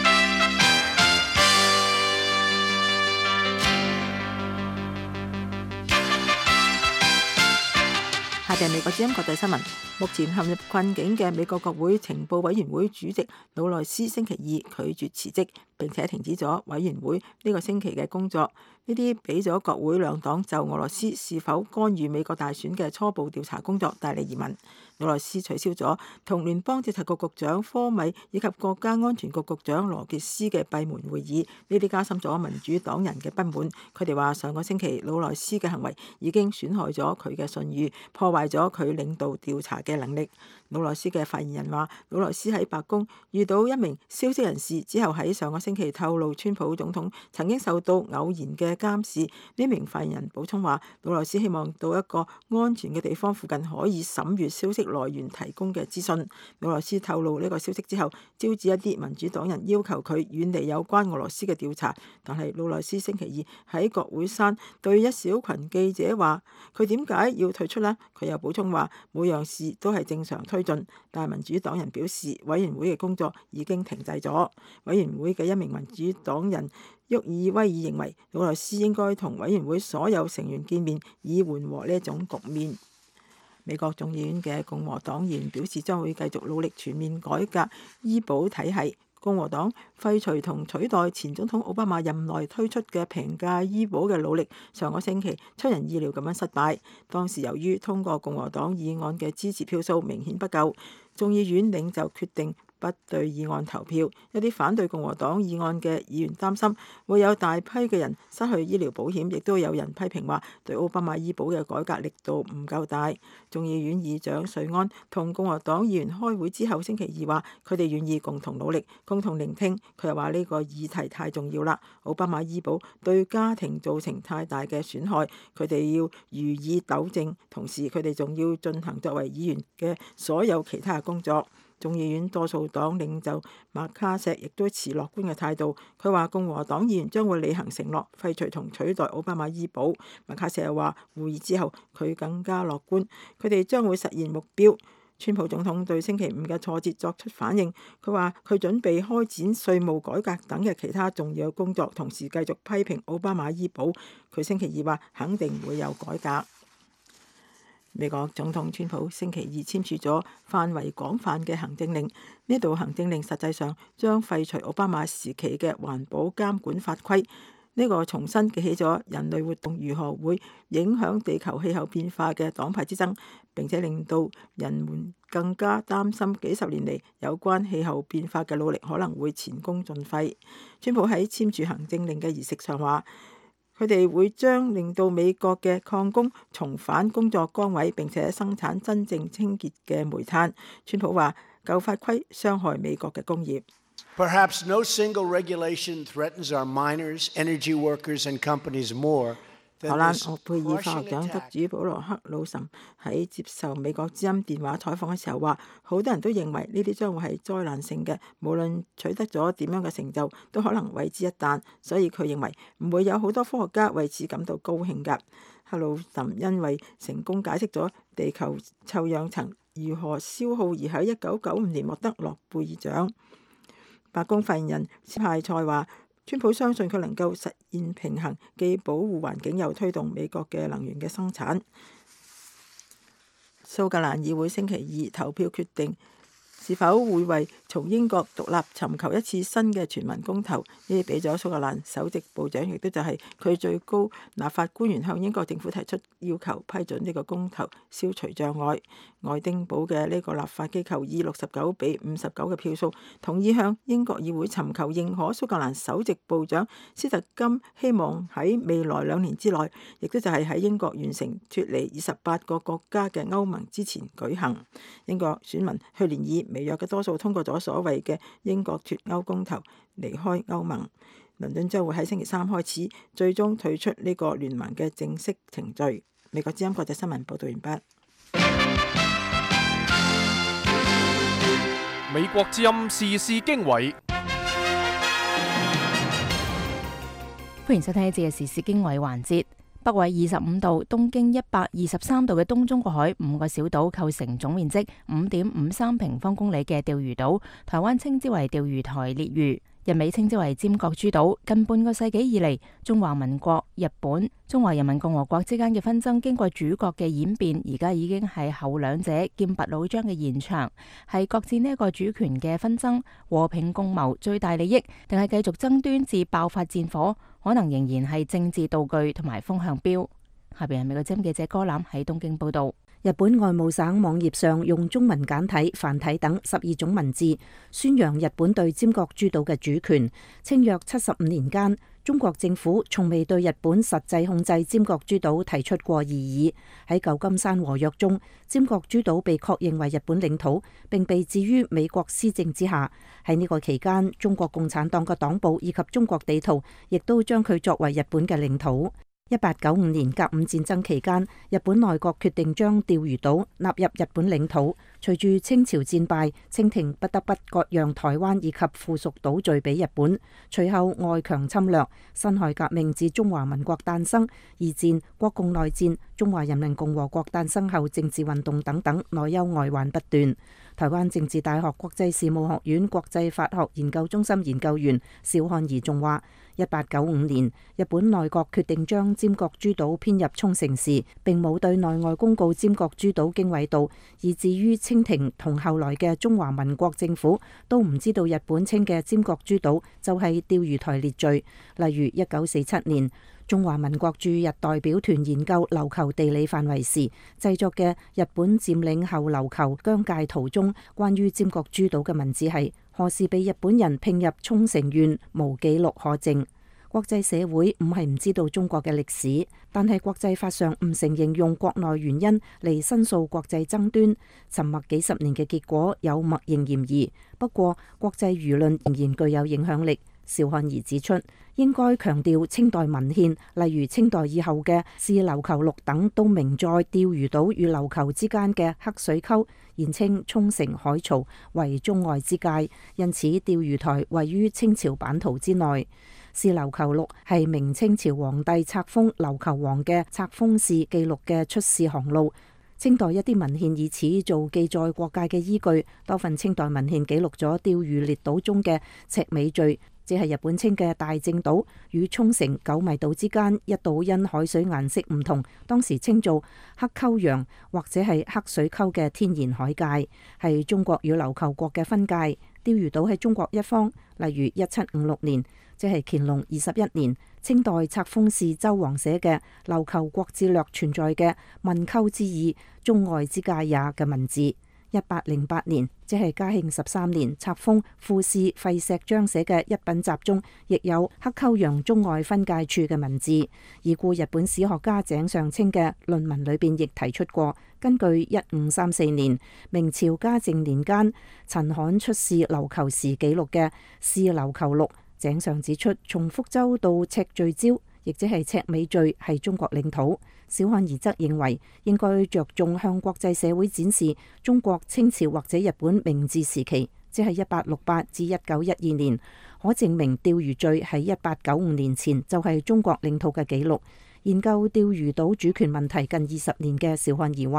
下邊美國之音國際新聞。目前陷入困境嘅美國國會情報委員會主席魯內斯星期二拒絕辭職，並且停止咗委員會呢個星期嘅工作。呢啲俾咗國會兩黨就俄羅斯是否干預美國大選嘅初步調查工作帶嚟疑問。魯內斯取消咗同聯邦調查局局長科米以及國家安全局局長羅傑斯嘅閉門會議，呢啲加深咗民主黨人嘅不滿。佢哋話上個星期魯內斯嘅行為已經損害咗佢嘅信譽，破壞咗佢領導調查嘅能力。魯內斯嘅發言人話，魯內斯喺白宮遇到一名消息人士之後，喺上個星期透露川普總統曾經受到偶然嘅監視。呢名發言人補充話，魯內斯希望到一個安全嘅地方附近可以審閱消息來源提供嘅資訊。魯內斯透露呢個消息之後，招致一啲民主黨人要求佢遠離有關俄羅斯嘅調查。但係魯內斯星期二喺國會山對一小群記者話，佢點解要退出呢？佢又補充話，每樣事都係正常推進，但係民主黨人表示委員會嘅工作已經停滯咗。委員會嘅一名民主黨人沃爾威爾認為，魯內斯應該同委員會所有成員見面，以緩和呢一種局面。美國眾議院嘅共和黨議員表示，將會繼續努力全面改革醫保體系。共和黨廢除同取代前總統奧巴馬任內推出嘅平價醫保嘅努力，上個星期出人意料咁樣失敗。當時由於通過共和黨議案嘅支持票數明顯不夠，眾議院領袖決定不對議案投票。一啲反對共和黨議案嘅議員擔心會有大批嘅人失去醫療保險，亦都有人批評話對奧巴馬醫保嘅改革力度唔夠大。眾議院議長瑞安同共和黨議員開會之後，星期二話佢哋願意共同努力、共同聆聽。佢又話呢個議題太重要啦，奧巴馬醫保對家庭造成太大嘅損害，佢哋要予以糾正，同時佢哋仲要進行作為議員嘅所有其他嘅工作。眾議院多數黨領袖麥卡錫亦都持樂觀嘅態度，佢話共和黨議員將會履行承諾，廢除同取代奧巴馬醫保。麥卡錫又話會議之後佢更加樂觀，佢哋將會實現目標。川普總統對星期五嘅挫折作出反應，佢話佢準備開展稅務改革等嘅其他重要嘅工作，同時繼續批評奧巴馬醫保。佢星期二話肯定會有改革。美國總統川普星期二簽署咗範圍廣泛嘅行政令，呢度行政令實際上將廢除奧巴馬時期嘅環保監管法規。呢個重新記起咗人類活動如何會影響地球氣候變化嘅黨派之爭，並且令到人們更加擔心幾十年嚟有關氣候變化嘅努力可能會前功盡廢。川普喺簽署行政令嘅儀式上話，佢哋會將令到美國嘅礦工重返工作崗位，並且生產真正清潔嘅煤炭。川普話舊法規傷害美國嘅工業。 Perhaps no single regulation threatens our miners, energy workers and companies more. 荷蘭諾貝爾化學獎得主保羅克魯岑喺接受美國之音電話採訪嘅時候話，好多人都認為呢啲將會係災難性嘅，無論取得咗點樣嘅成就，都可能為之一旦。所以佢認為唔會有好多科學家為此感到高興㗎。克魯岑因為成功解釋咗地球臭氧層如何消耗而喺一九九五年獲得諾貝爾獎。白宮發言人斯派塞話，川普相信佢能夠實現平衡，既保護環境又推動美國嘅能源嘅生產。蘇格蘭議會星期二投票決定是否會為從英國獨立尋求一次新嘅全民公投？呢俾咗蘇格蘭首席部長，亦都就係佢最高立法官員向英國政府提出要求批准呢個公投，消除障礙。愛丁堡嘅呢個立法機構以六十九比五十九嘅票數同意向英國議會尋求認可蘇格蘭首席部長斯特金，希望喺未來兩年之內，亦都就係喺英國完成脫離二十八個國家嘅歐盟之前舉行。英國選民去年以微弱嘅多數通過咗所謂嘅英國脫歐公投，離開歐盟。倫敦將會喺星期三開始最終退出呢個聯盟嘅正式程序。美國之音國際新聞報道完畢。 美國之音時事經緯， 歡迎收聽呢節嘅時事經緯環節。北緯二十五度，東經一百二十三度嘅東中國海五個小島構成總面積五點五三平方公里嘅釣魚島，台灣稱之為釣魚台列嶼，日美稱之為尖閣諸島。近半個世紀以嚟，中華民國、日本、中華人民共和國之間嘅紛爭經過主角嘅演變，而家已經係後兩者劍拔弩張嘅現場，係各自呢一個主權嘅紛爭，和平共謀最大利益，定係繼續爭端至爆發戰火？可能仍然係政治道具同埋風向標。下邊係美國之音記者歌欖喺東京報道。 日本外務省網頁上用中文簡體、繁體等十二種文字宣揚日本對尖閣諸島嘅主權，稱約七十五年間，中國政府從未對日本實際控制尖閣諸島提出過異議。喺舊金山和約中，尖閣諸島被確認為日本領土，並被置於美國施政之下。喺呢個期間，中國共產黨嘅黨部以及中國地圖亦都將佢作為日本嘅領土。一八九五年甲午戰爭期間，日本內閣決定將釣魚島納入日本領土。隨住清朝戰敗，清廷不得不割讓台灣以及附屬島嶼俾日本。隨後外強侵略，辛亥革命至中華民國誕生，二戰、國共內戰、中華人民共和國誕生後政治運動等等，內憂外患不斷。台灣政治大學國際事務學院國際法學研究中心研究員邵漢儀仲話：一八九五年，日本內閣決定將尖閣諸島編入沖繩時，並冇對內外公告尖閣諸島經緯度，以至於清廷同後來嘅中華民國政府都唔知道日本稱嘅尖閣諸島就係釣魚台列嶼。例如一九四七年，中華民國駐日代表團研究琉球地理範圍時製作嘅日本佔領後琉球疆界圖中關於尖閣諸島嘅文字係何時被日本人併入沖繩縣，無記錄可證。國際社會唔係唔知道中國嘅歷史，但係國際法上唔承認用國內原因嚟申訴國際爭端，沉默幾十年嘅結果有默認嫌疑。不過國際輿論仍然具有影響力。邵漢儀指出，應該強調清代文獻，例如清代以後嘅《是琉球錄》等，都明載釣魚島與琉球之間嘅黑水溝，現稱沖繩海槽為中外之界，因此釣魚台位於清朝版圖之內。《是琉球錄》係明清朝皇帝冊封琉球王嘅冊封使記錄嘅出使航路。清代一啲文獻以此做記載國界嘅依據，多份清代文獻記錄咗釣魚列島中嘅赤尾嶼，即係日本稱嘅大正島，與沖繩九米島之間一島因海水顏色唔同，當時稱做黑溝洋或者係黑水溝嘅天然海界，係中國與琉球國嘅分界。釣魚島係中國一方。例如一七五六年，即係乾隆二十一年，清代冊封使周王寫嘅《琉球國志略》存在嘅問溝之意，中外之界也嘅文字。一八零八年，即係嘉慶十三年，冊封副使費錫章寫嘅一品集中，亦有黑溝洋中外分界處嘅文字。已故日本史學家井上清嘅論文裏邊亦提出過，根據一五三四年明朝嘉靖年間陳罕出使琉球時記錄嘅《是琉球錄》，井上指出，從福州到赤聚礁，亦即係赤尾嶼，係中國領土。小漢儀則認為應該着重向國際社會展示中國清朝或者日本明治時期，即係一八六八至一九一二年，可證明釣魚嶼喺一八九五年前就係中國領土嘅記錄。研究釣魚島主權問題近二十年嘅小漢儀話，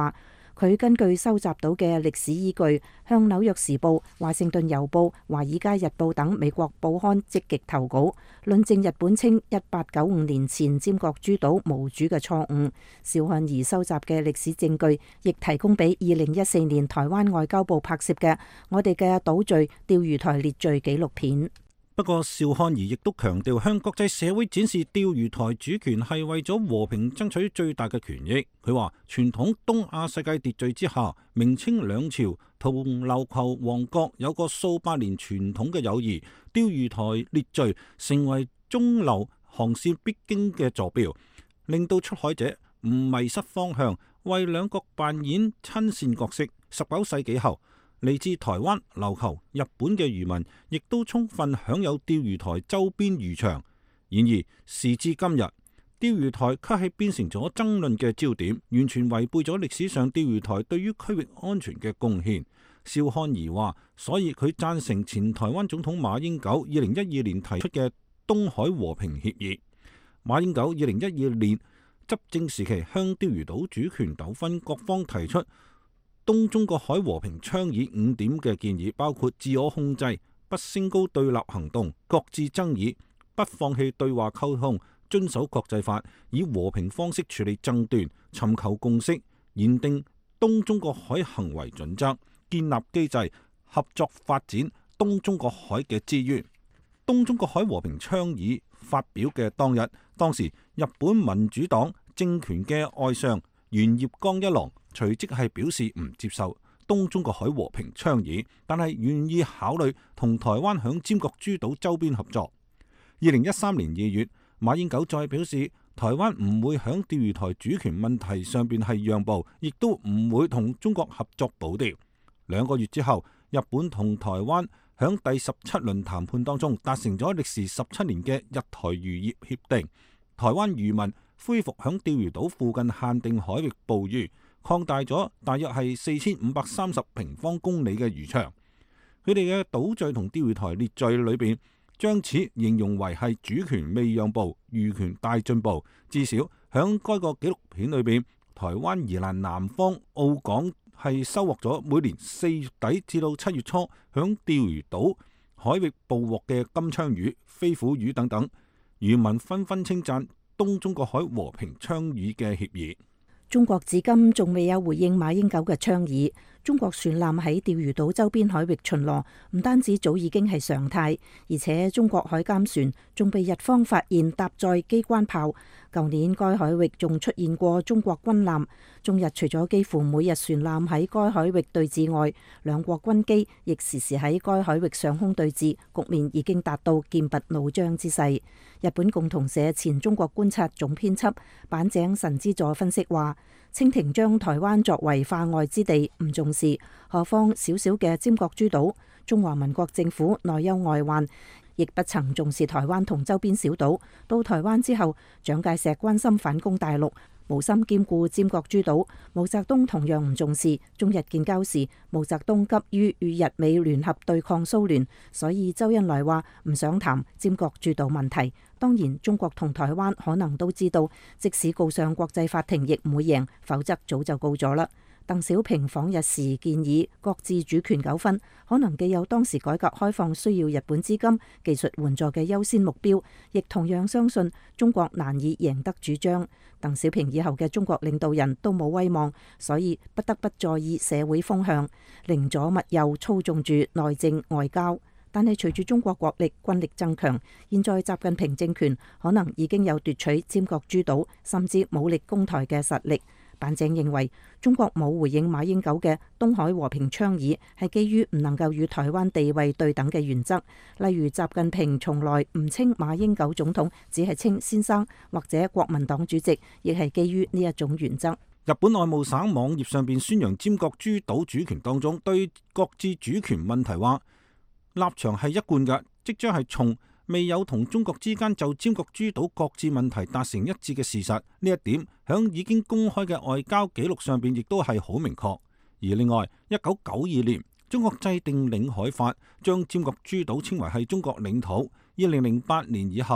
佢根據收集到嘅歷史依據，向《紐約時報》、《華盛頓郵報》、《華爾街日報》等美國報刊積極投稿，論證日本稱一八九五年前尖閣諸島無主嘅錯誤。邵漢儀收集嘅歷史證據，亦提供俾二零一四年台灣外交部拍攝嘅《我哋嘅島嶼釣魚台列嶼》紀錄片。 不過，邵漢儀亦都強調向國際社會展示釣魚台主權係為咗和平爭取最大嘅權益。佢話：傳統東亞世界秩序之下，明清兩朝同琉球王國有個數百年傳統嘅友誼，釣魚台列嶼成為中流航線必經嘅坐標，令到出海者唔迷失方向，為兩國扮演親善角色。十九世紀後，嚟自台灣、琉球、日本嘅漁民，亦都充分享有釣魚台周邊漁場。然而，時至今日，釣魚台卻係變成咗爭論嘅焦點，完全違背咗歷史上釣魚台對於區域安全嘅貢獻。邵漢儀話，所以佢贊成前台灣總統馬英九二零一二年提出嘅東海和平協議。馬英九二零一二年執政時期向釣魚島主權糾紛各方提出東中國海和平倡議五點嘅建議，包括自我控制、不升高對立行動、擱置爭議、不放棄對話溝通、遵守國際法、以和平方式處理爭端、尋求共識、擬定東中國海行為準則、建立機制、合作發展東中國海嘅資源。東中國海和平倡議發表嘅當日，當時日本民主黨政權嘅外相猿葉剛一郎隨即係表示唔接受東中國海和平倡議，但係願意考慮同台灣響尖閣諸島周邊合作。二零一三年二月，馬英九再表示，台灣唔會響釣魚台主權問題上邊係讓步，亦都唔會同中國合作保釣。兩個月之後，日本同台灣響第十七輪談判當中達成咗歷時十七年嘅日台漁業協定，台灣漁民恢復響釣魚島附近限定海域捕魚，擴大咗大約係四千五百三十平方公里嘅漁場。佢哋嘅島嶼同釣魚台列嶼裏邊，將此形容為係主權未讓步，漁權大進步。至少響該個紀錄片裏邊，台灣宜蘭南方澳港係收穫咗每年四月底至到七月初響釣魚島海域捕獲嘅金槍魚、飛虎魚等等。漁民紛紛稱讚東中國海和平倡議嘅協議。 中國至今仲未有回應馬英九嘅倡議。中國船艦喺釣魚島周邊海域巡邏，唔單止早已經係常態，而且中國海監船仲被日方發現搭載機關炮。舊年該海域仲出現過中國軍艦。中日除咗幾乎每日船艦喺該海域對峙外，兩國軍機亦時時喺該海域上空對峙，局面已經達到劍拔弩張之勢。日本共同社前中國觀察總編輯板井神之助分析話，清廷將台灣作為化外之地唔重視，何況小小嘅尖閣諸島，中華民國政府內憂外患，亦不曾重視台灣同周邊小島。到台灣之後，蔣介石關心反攻大陸，無心兼顧尖閣諸島。毛澤東同樣唔重視。中日建交時，毛澤東急於與日美聯合對抗蘇聯，所以周恩來話唔想談尖閣諸島問題。當然，中國同台灣可能都知道，即使告上國際法庭亦唔會贏，否則早就告咗啦。鄧小平訪日時建議，擱置主權糾紛，可能既有當時改革開放需要日本資金、技術援助嘅優先目標，亦同樣相信中國難以贏得主張。鄧小平以後嘅中國領導人都冇威望，所以不得不在意社會風向，寧左勿右操縱住內政外交。但係隨住中國國力軍力增強，現在習近平政權可能已經有奪取尖閣諸島甚至武力攻台嘅實力。板井認為，中國冇回應馬英九嘅東海和平倡議，係基於唔能夠與台灣地位對等嘅原則。例如，習近平從來唔稱馬英九總統，只係稱先生，或者國民黨主席，亦係基於呢一種原則。 日本外務省網頁上邊宣揚尖閣諸島主權當中，對擱置主權問題話立場係一貫嘅，即將係從未有同中國之間就尖閣諸島擱置問題達成一致嘅事實，呢一點響已經公開嘅外交記錄上邊亦都係好明確。而另外，一九九二年中國制定領海法，將尖閣諸島稱為係中國領土。二零零八年以後，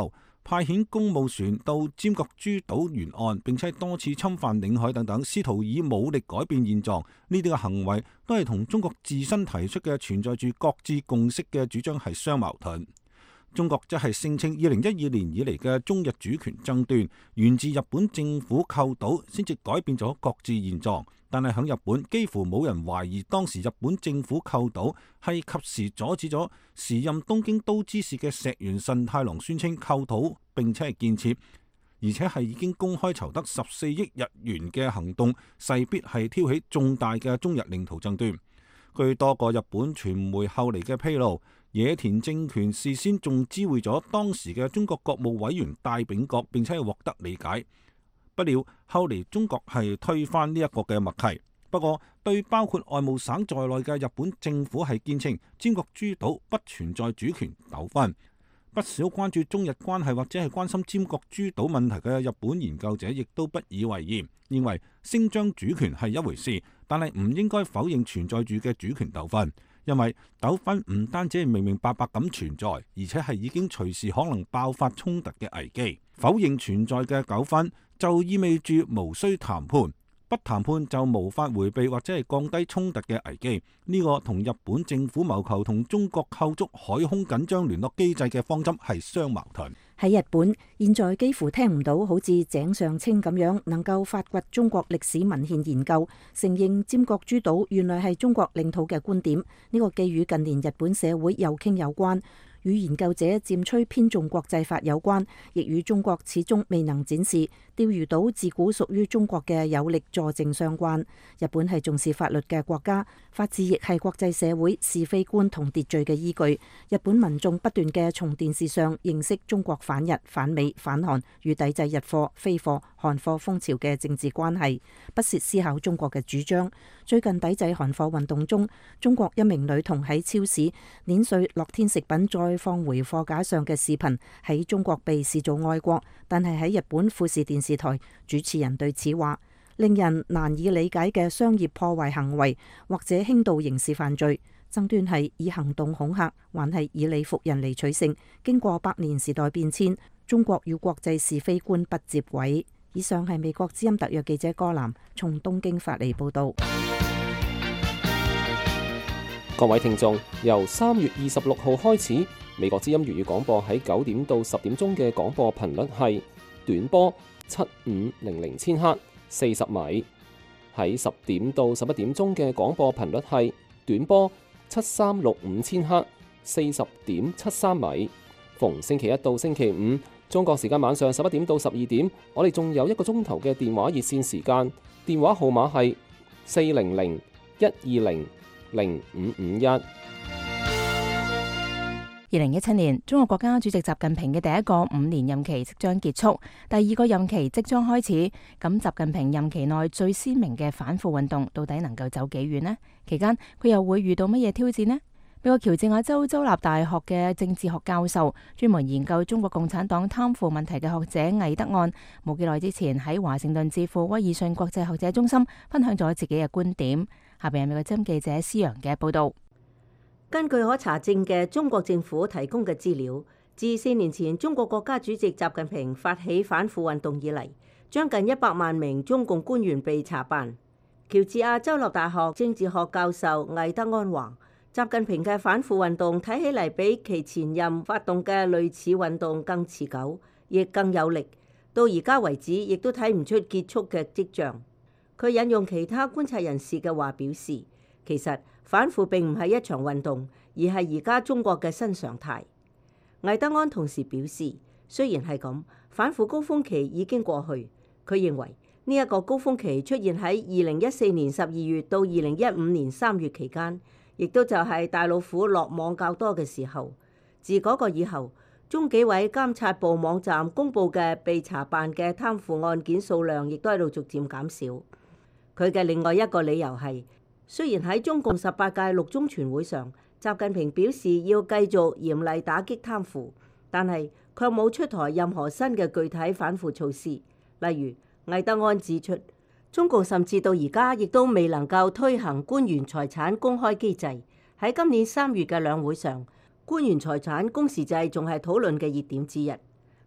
派遣公務船到尖閣諸島沿岸，並且多次侵犯領海等等，試圖以武力改變現狀。呢啲嘅行為都係同中國自身提出嘅存在住各自共識嘅主張係相矛盾。中國則係聲稱二零一二年以嚟嘅中日主權爭端源自日本政府購島，先至改變咗各自現狀。但係喺日本，幾乎冇人懷疑當時日本政府購島係及時阻止咗時任東京都知事嘅石原慎太郎宣稱購島並且係建設，而且係已經公開籌得十四億日元嘅行動，勢必係挑起重大嘅中日領土爭端。據多個日本傳媒後嚟嘅披露，野田政權事先仲知會咗當時嘅中國國務委員戴秉國，並且係獲得理解。不料後嚟中國係推翻呢一個嘅默契。不過對包括外務省在內嘅日本政府係堅稱尖閣諸島不存在主權糾紛。不少關注中日關係或者係關心尖閣諸島問題嘅日本研究者亦都不以為然，認為聲張主權係一回事，但係唔應該否認存在住嘅主權糾紛，因為糾紛唔單止係明明白白咁存在，而且係已經隨時可能爆發衝突嘅危機。否認存在嘅糾紛就意味住無需談判，不談判就無法迴避或者係降低衝突嘅危機。呢個同日本政府謀求同中國構築海空緊張聯絡機制嘅方針係相矛盾。 喺日本，現在幾乎聽唔到好似井上清咁樣能夠發掘中國歷史文獻研究，承認尖閣諸島原來係中國領土嘅觀點。呢個既與近年日本社會右傾有關，與研究者漸趨偏重國際法有關，亦與中國始終未能展示釣魚島自古屬於中國嘅有力佐證相關。日本係重視法律嘅國家，法治亦係國際社會是非觀同秩序嘅依據。日本民眾不斷嘅從電視上認識中國反日、反美、反韓與抵制日貨、非貨、韓貨風潮嘅政治關係，不屑思考中國嘅主張。最近抵制韓貨運動中，中國一名女童喺超市碾碎樂天食品再放回貨架上嘅視頻喺中國被視做愛國，但係喺日本富士電視台主持人對此話，令人難以理解嘅商業破壞行為或者輕度刑事犯罪。爭端係以行動恐嚇，還係以理服人嚟取勝。經過百年時代變遷，中國與國際是非觀不接軌。以上係美國之音特約記者柯南從東京發嚟報道。 各位聽眾，由三月二十六號開始，美國之音粵語廣播喺九點到十點鐘嘅廣播頻率係短波七五零零千赫四十米，喺十點到十一點鐘嘅廣播頻率係短波七三六五千赫四十點七三米。逢星期一到星期五，中國時間晚上十一點到十二點，我哋仲有一個鐘頭嘅電話熱線時間，電話號碼係四零零一二零零五五一。二零一七年，中國國家主席習近平嘅第一個五年任期即將結束，第二個任期即將開始。咁習近平任期內最鮮明嘅反腐運動，到底能夠走幾遠呢？期間佢又會遇到乜嘢挑戰呢？美國喬治亞州州立大學嘅政治學教授，專門研究中國共產黨貪腐問題嘅學者魏德安，冇幾耐之前喺華盛頓智庫威爾遜國際學者中心分享咗自己嘅觀點。下邊係美國之音記者施陽嘅報道。 根據可查證嘅中國政府提供嘅資料，自四年前中國國家主席習近平發起反腐運動以嚟，將近一百萬名中共官員被查辦。喬治亞州立大學政治學教授魏德安話，習近平嘅反腐運動睇起嚟比其前任發動嘅類似運動更持久，亦更有力。到而家為止，亦都睇唔出結束嘅跡象。佢引用其他觀察人士嘅話表示，其實反腐並唔係一場運動，而係而家中國嘅新常態。魏德安同時表示，雖然係咁，反腐高峰期已經過去。佢認為呢一個高峰期出現喺二零一四年十二月到二零一五年三月期間，亦都就係大老虎落網較多嘅時候。自嗰個以後，中紀委監察部網站公佈嘅被查辦嘅貪腐案件數量，亦都喺度逐漸減少。佢嘅另外一個理由係，雖然喺中共十八屆六中全會上，習近平表示要繼續嚴厲打擊貪腐，但係卻冇出台任何新嘅具體反腐措施。例如，魏德安指出，中共甚至到而家亦都未能夠推行官員財產公開機制。喺今年三月嘅兩會上，官員財產公示制仲係討論嘅熱點之一。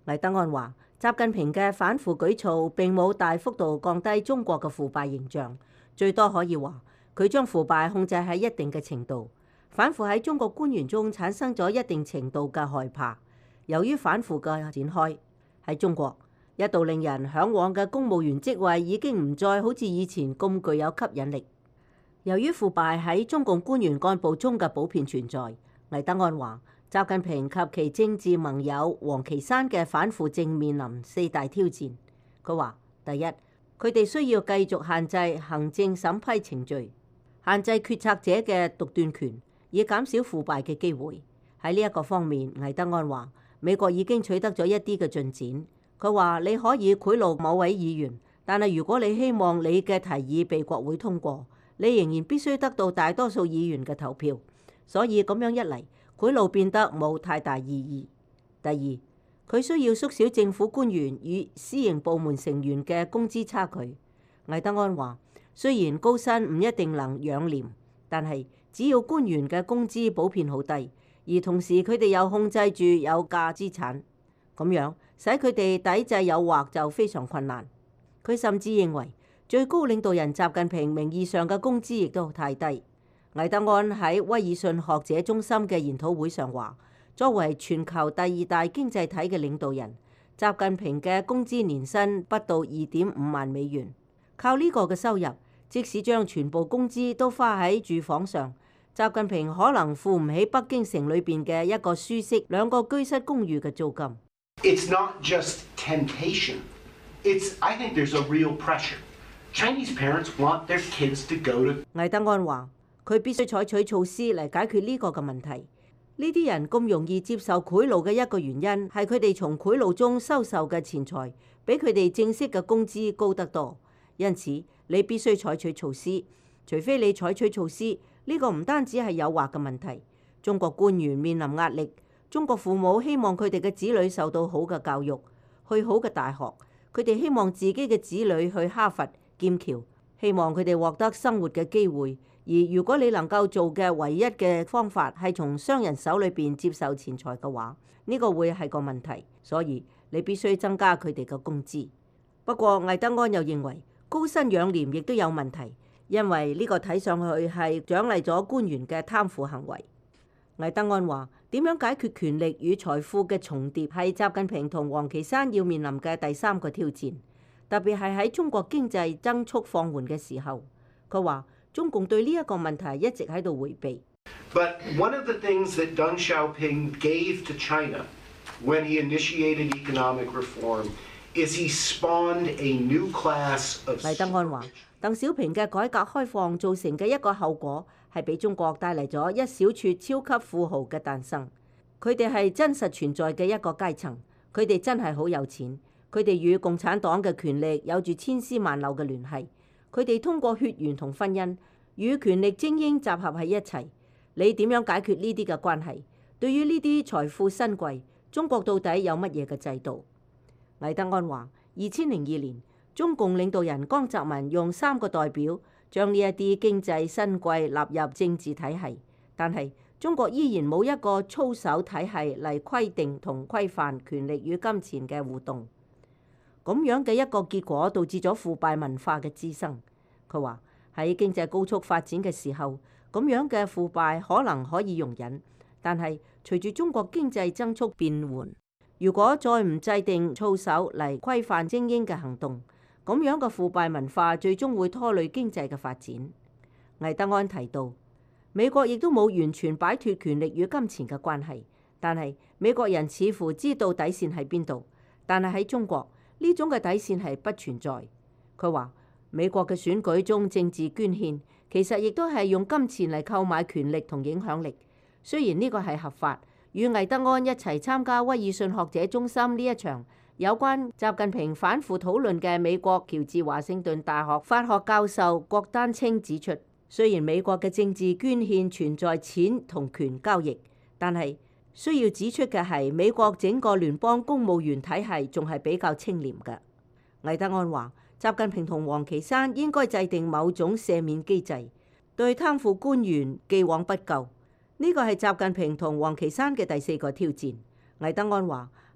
魏德安話：習近平嘅反腐舉措並冇大幅度降低中國嘅腐敗形象，最多可以話佢將腐敗控制喺一定嘅程度。反腐喺中國官員中產生咗一定程度嘅害怕。由於反腐嘅展開，喺中國一度令人嚮往嘅公務員職位已經唔再好似以前咁具有吸引力。由於腐敗喺中共官員幹部中嘅普遍存在，魏德安話：習近平及其政治盟友王岐山嘅反腐正面臨四大挑戰。佢話：第一，佢哋需要繼續限制行政審批程序，限制決策者嘅獨斷權，以減少腐敗嘅機會。喺呢一個方面，魏德安話美國已經取得咗一啲嘅進展。佢話：你可以賄賂某位議員，但係如果你希望你嘅提議被國會通過，你仍然必須得到大多數議員嘅投票。所以咁樣一嚟，賄賂變得冇太大意義。第二，佢需要縮小政府官員與私營部門成員嘅工資差距。魏德安話：雖然高薪唔一定能養廉，但係只要官員嘅工資普遍好低，而同時佢哋又控制住有價資產，咁樣使佢哋抵制誘惑就非常困難。佢甚至認為最高領導人習近平名義上嘅工資亦都太低。魏德安喺威爾遜學者中心嘅研討會上話：作為全球第二大經濟體嘅領導人，習近平嘅工資年薪不到二點五萬美元。靠呢個嘅收入，即使將全部工資都花喺住房上，習近平可能付唔起北京城裏邊嘅一個舒適兩個居室公寓嘅租金。 It's not just temptation. It's, I think there's a real pressure. Chinese parents want their kids to go to. 魏德安話：佢必須採取措施嚟解決呢個嘅問題。呢啲人咁容易接受賄賂嘅一個原因係佢哋從賄賂中收受嘅錢財比佢哋正式嘅工資高得多。因此，你必須採取措施。除非你採取措施，呢個唔單止係誘惑嘅問題。中國官員面臨壓力，中國父母希望佢哋嘅子女受到好嘅教育，去好嘅大學。佢哋希望自己嘅子女去哈佛、劍橋，希望佢哋獲得生活嘅機會。而如果你能夠做嘅唯一嘅方法係從商人手裏邊接受錢財嘅話，呢個會係個問題。所以你必須增加佢哋嘅工資。不過魏德安又認為高薪養廉亦都有問題，因為呢個睇上去係獎勵咗官員嘅貪腐行為。魏德安話：點樣解決權力與財富嘅重疊係習近平同王岐山要面臨嘅第三個挑戰，特別係喺中國經濟增速放緩嘅時候。佢話：中共對呢一個問題一直喺度迴避。 But one of the things that Deng Xiaoping gave to China when he initiated economic reform is he spawned a new class of. 魏德安話：鄧小平嘅改革開放造成嘅一個後果係俾中國帶嚟咗一小撮超級富豪嘅誕生。佢哋係真實存在嘅一個階層，佢哋真係好有錢，佢哋與共產黨嘅權力有住千絲萬縷嘅聯繫。佢哋通過血緣同婚姻與權力精英集合喺一齊。你點樣解決呢啲嘅關係？對於呢啲財富新貴，中國到底有乜嘢嘅制度？魏德安話：二千零二年，中共領導人江澤民用三個代表將呢一啲經濟新貴納入政治體系，但係中國依然冇一個操守體系嚟規定同規範權力與金錢嘅互動。咁樣嘅一個結果導致咗腐敗文化嘅滋生。佢話喺經濟高速發展嘅時候，咁樣嘅腐敗可能可以容忍，但係隨住中國經濟增速變緩，如果再唔制定操守嚟規範精英嘅行動，咁樣嘅腐敗文化最終會拖累經濟嘅發展。魏德安提到，美國亦都冇完全擺脫權力與金錢嘅關係，但係美國人似乎知道底線喺邊度，但係喺中國，呢種嘅底線係不存在。佢話美國嘅選舉中政治捐獻，其實亦都係用金錢嚟購買權力同影響力。雖然呢個係合法，與魏德安一齊參加威爾遜學者中心呢一場有關習近平反腐討論嘅美國喬治華盛頓大學法學教授郭丹青指出，雖然美國嘅政治捐獻存在錢同權交易，但係需要指出嘅係，美國整個聯邦公務員體系仲係比較清廉嘅。魏德安話：習近平同王岐山應該制定某種赦免機制，對貪腐官員既往不咎。呢個係習近平同王岐山嘅第四個挑戰。魏德安話：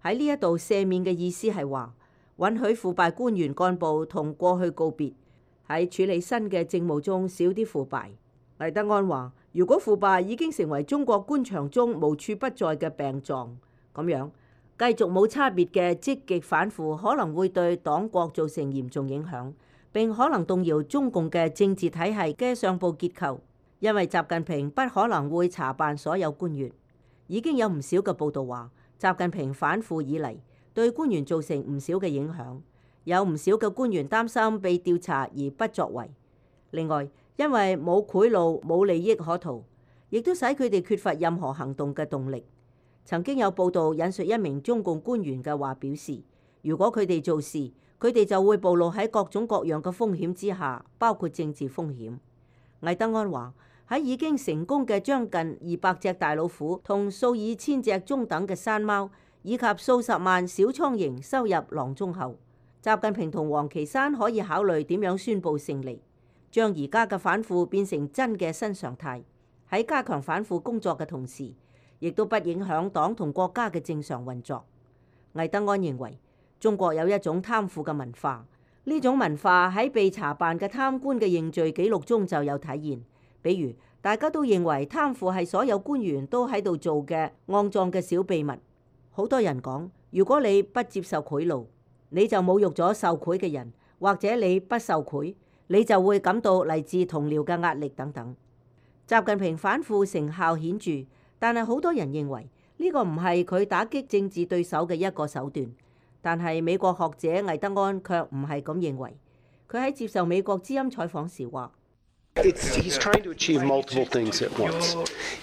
喺呢一度赦免嘅意思係話，允許腐敗官員幹部同過去告別，喺處理新嘅政務中少啲腐敗。魏德安話：如果腐敗已經成為中國官場中無處不在嘅病狀，咁樣繼續冇差別嘅積極反腐可能會對黨國造成嚴重影響，並可能動搖中共嘅政治體系嘅上部結構，因為習近平不可能會查辦所有官員。已經有唔少嘅報道話，習近平反腐以嚟對官員造成唔少嘅影響，有唔少嘅官員擔心被調查而不作為。另外，因為冇賄賂、冇利益可圖，亦都使佢哋缺乏任何行動嘅動力。曾經有報道引述一名中共官員嘅話表示，如果佢哋做事，佢哋就會暴露喺各種各樣嘅風險之下，包括政治風險。魏德安話：喺已經成功嘅將近二百隻大老虎同數以千隻中等嘅山貓，以及數十萬小蒼蠅收入囊中後，習近平同王岐山可以考慮點樣宣佈勝利，將而家嘅反腐變成真嘅新常態。喺加強反腐工作嘅同時，亦都不影響黨同國家嘅正常運作。魏德安認為，中國有一種貪腐嘅文化，呢種文化喺被查辦嘅貪官嘅認罪記錄中就有體現。比如，大家都認為貪腐係所有官員都喺度做嘅骯髒嘅小秘密。好多人講，如果你不接受賄賂，你就侮辱咗受賄嘅人，或者你不受賄，你就會感到嚟自同僚嘅壓力等等。習近平反腐成效顯著，但係好多人認為呢個唔係佢打擊政治對手嘅一個手段。但係美國學者魏德安卻唔係咁認為。佢喺接受美國之音採訪時話 ：It's, he's trying to achieve multiple things at once.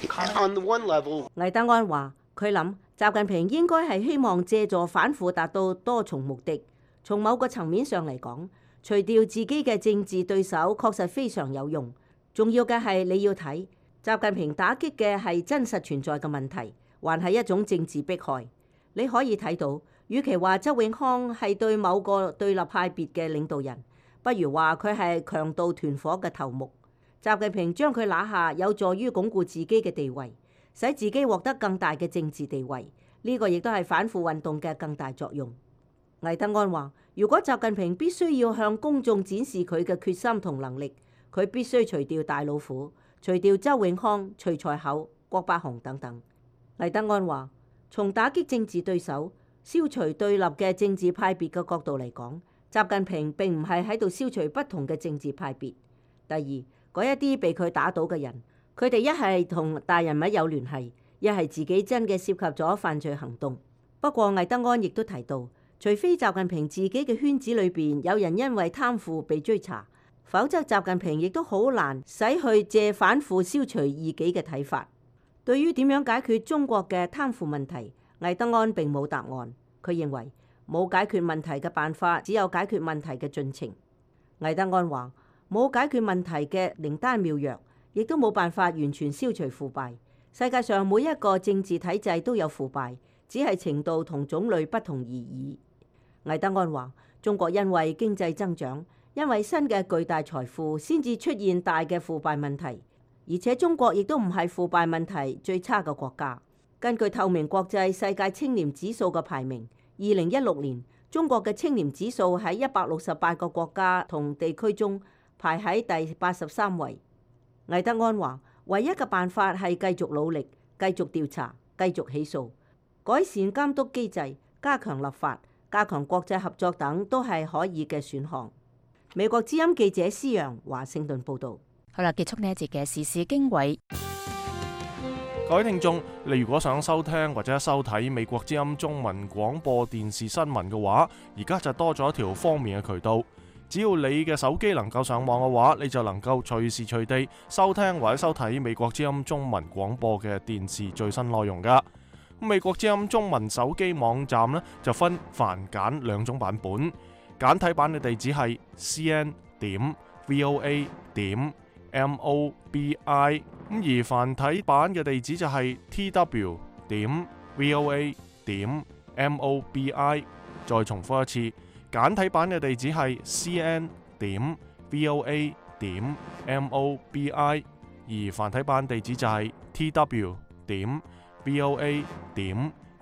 On the one level， 魏德安話：佢諗習近平應該係希望借助反腐達到多重目的。從某個層面上嚟講，除掉自己嘅政治對手確實非常有用。重要嘅係你要睇習近平打擊嘅係真實存在嘅問題，還係一種政治迫害。你可以睇到，與其話周永康係對某個對立派別嘅領導人，不如話佢係強盜團伙嘅頭目。習近平將佢拿下，有助於鞏固自己嘅地位，使自己獲得更大嘅政治地位。呢個亦都係反腐運動嘅更大作用。魏德安話：如果習近平必須要向公眾展示佢嘅決心同能力，佢必須除掉大老虎，除掉周永康、徐才厚、郭伯雄等等。魏德安話：從打擊政治對手、消除對立嘅政治派別嘅角度嚟講，習近平並唔係喺度消除不同嘅政治派別。第二，嗰一啲被佢打倒嘅人，佢哋一係同大人物有聯繫，一係自己真嘅涉及咗犯罪行動。不過魏德安亦都提到，除非習近平自己嘅圈子裏邊有人因為貪腐被追查，否則習近平亦都好難使去借反腐消除異己嘅睇法。對於點樣解決中國嘅貪腐問題，魏德安並冇答案。佢認為冇解決問題嘅辦法，只有解決問題嘅進程。魏德安話：冇解決問題嘅靈丹妙藥，亦都冇辦法完全消除腐敗。世界上每一個政治體制都有腐敗，只係程度同種類不同而已。魏德安話：中國因為經濟增長，因為新嘅巨大財富，先至出現大嘅腐敗問題。而且中國亦都唔係腐敗問題最差嘅國家。根據透明國際世界清廉指數嘅排名，二零一六年中國嘅清廉指數喺一百六十八個國家同地區中排喺第八十三位。魏德安話：唯一嘅辦法係繼續努力、繼續調查、繼續起訴、改善監督機制、加強立法、加強國際合作等，都係可以嘅選項。美國之音記者施洋華盛頓報導。 好啦，結束呢一節嘅時事經緯。 各位聽眾，你如果想收聽或者收睇美國之音中文廣播電視新聞嘅話，而家就多咗一條方便嘅渠道。只要你嘅手機能夠上網嘅話，你就能夠隨時隨地收聽或者收睇美國之音中文廣播嘅電視最新內容噶。美國之音中文手機網站呢，就分繁簡兩種版本，簡體版嘅地址係 c n 點 v o a 點 m o b i， 咁而繁體版嘅地址就係 t w 點 v o a 點 m o b i。再重複一次，簡體版嘅地址係 c n 點 v o a 點 m o b i， 而繁體版地址就係 t w 點 v o a 點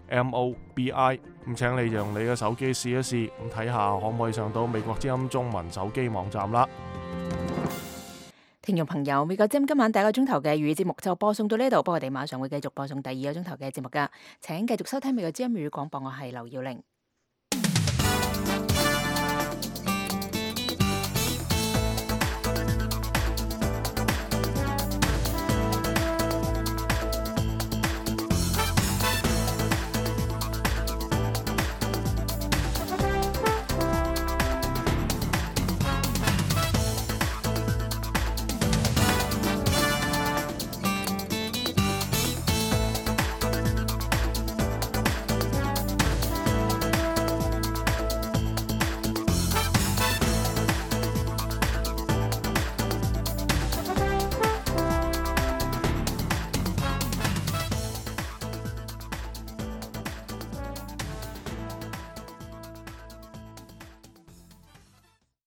M O B I。咁請你用你嘅手機試一試，咁睇下可唔可以上到美國之音中文手機網站啦。 聽眾朋友，美國之音今晚第一個鐘頭嘅粵語節目就播送到呢度，不過我哋馬上會繼續播送第二個鐘頭嘅節目噶，請繼續收聽美國之音粵語廣播，我係劉耀玲。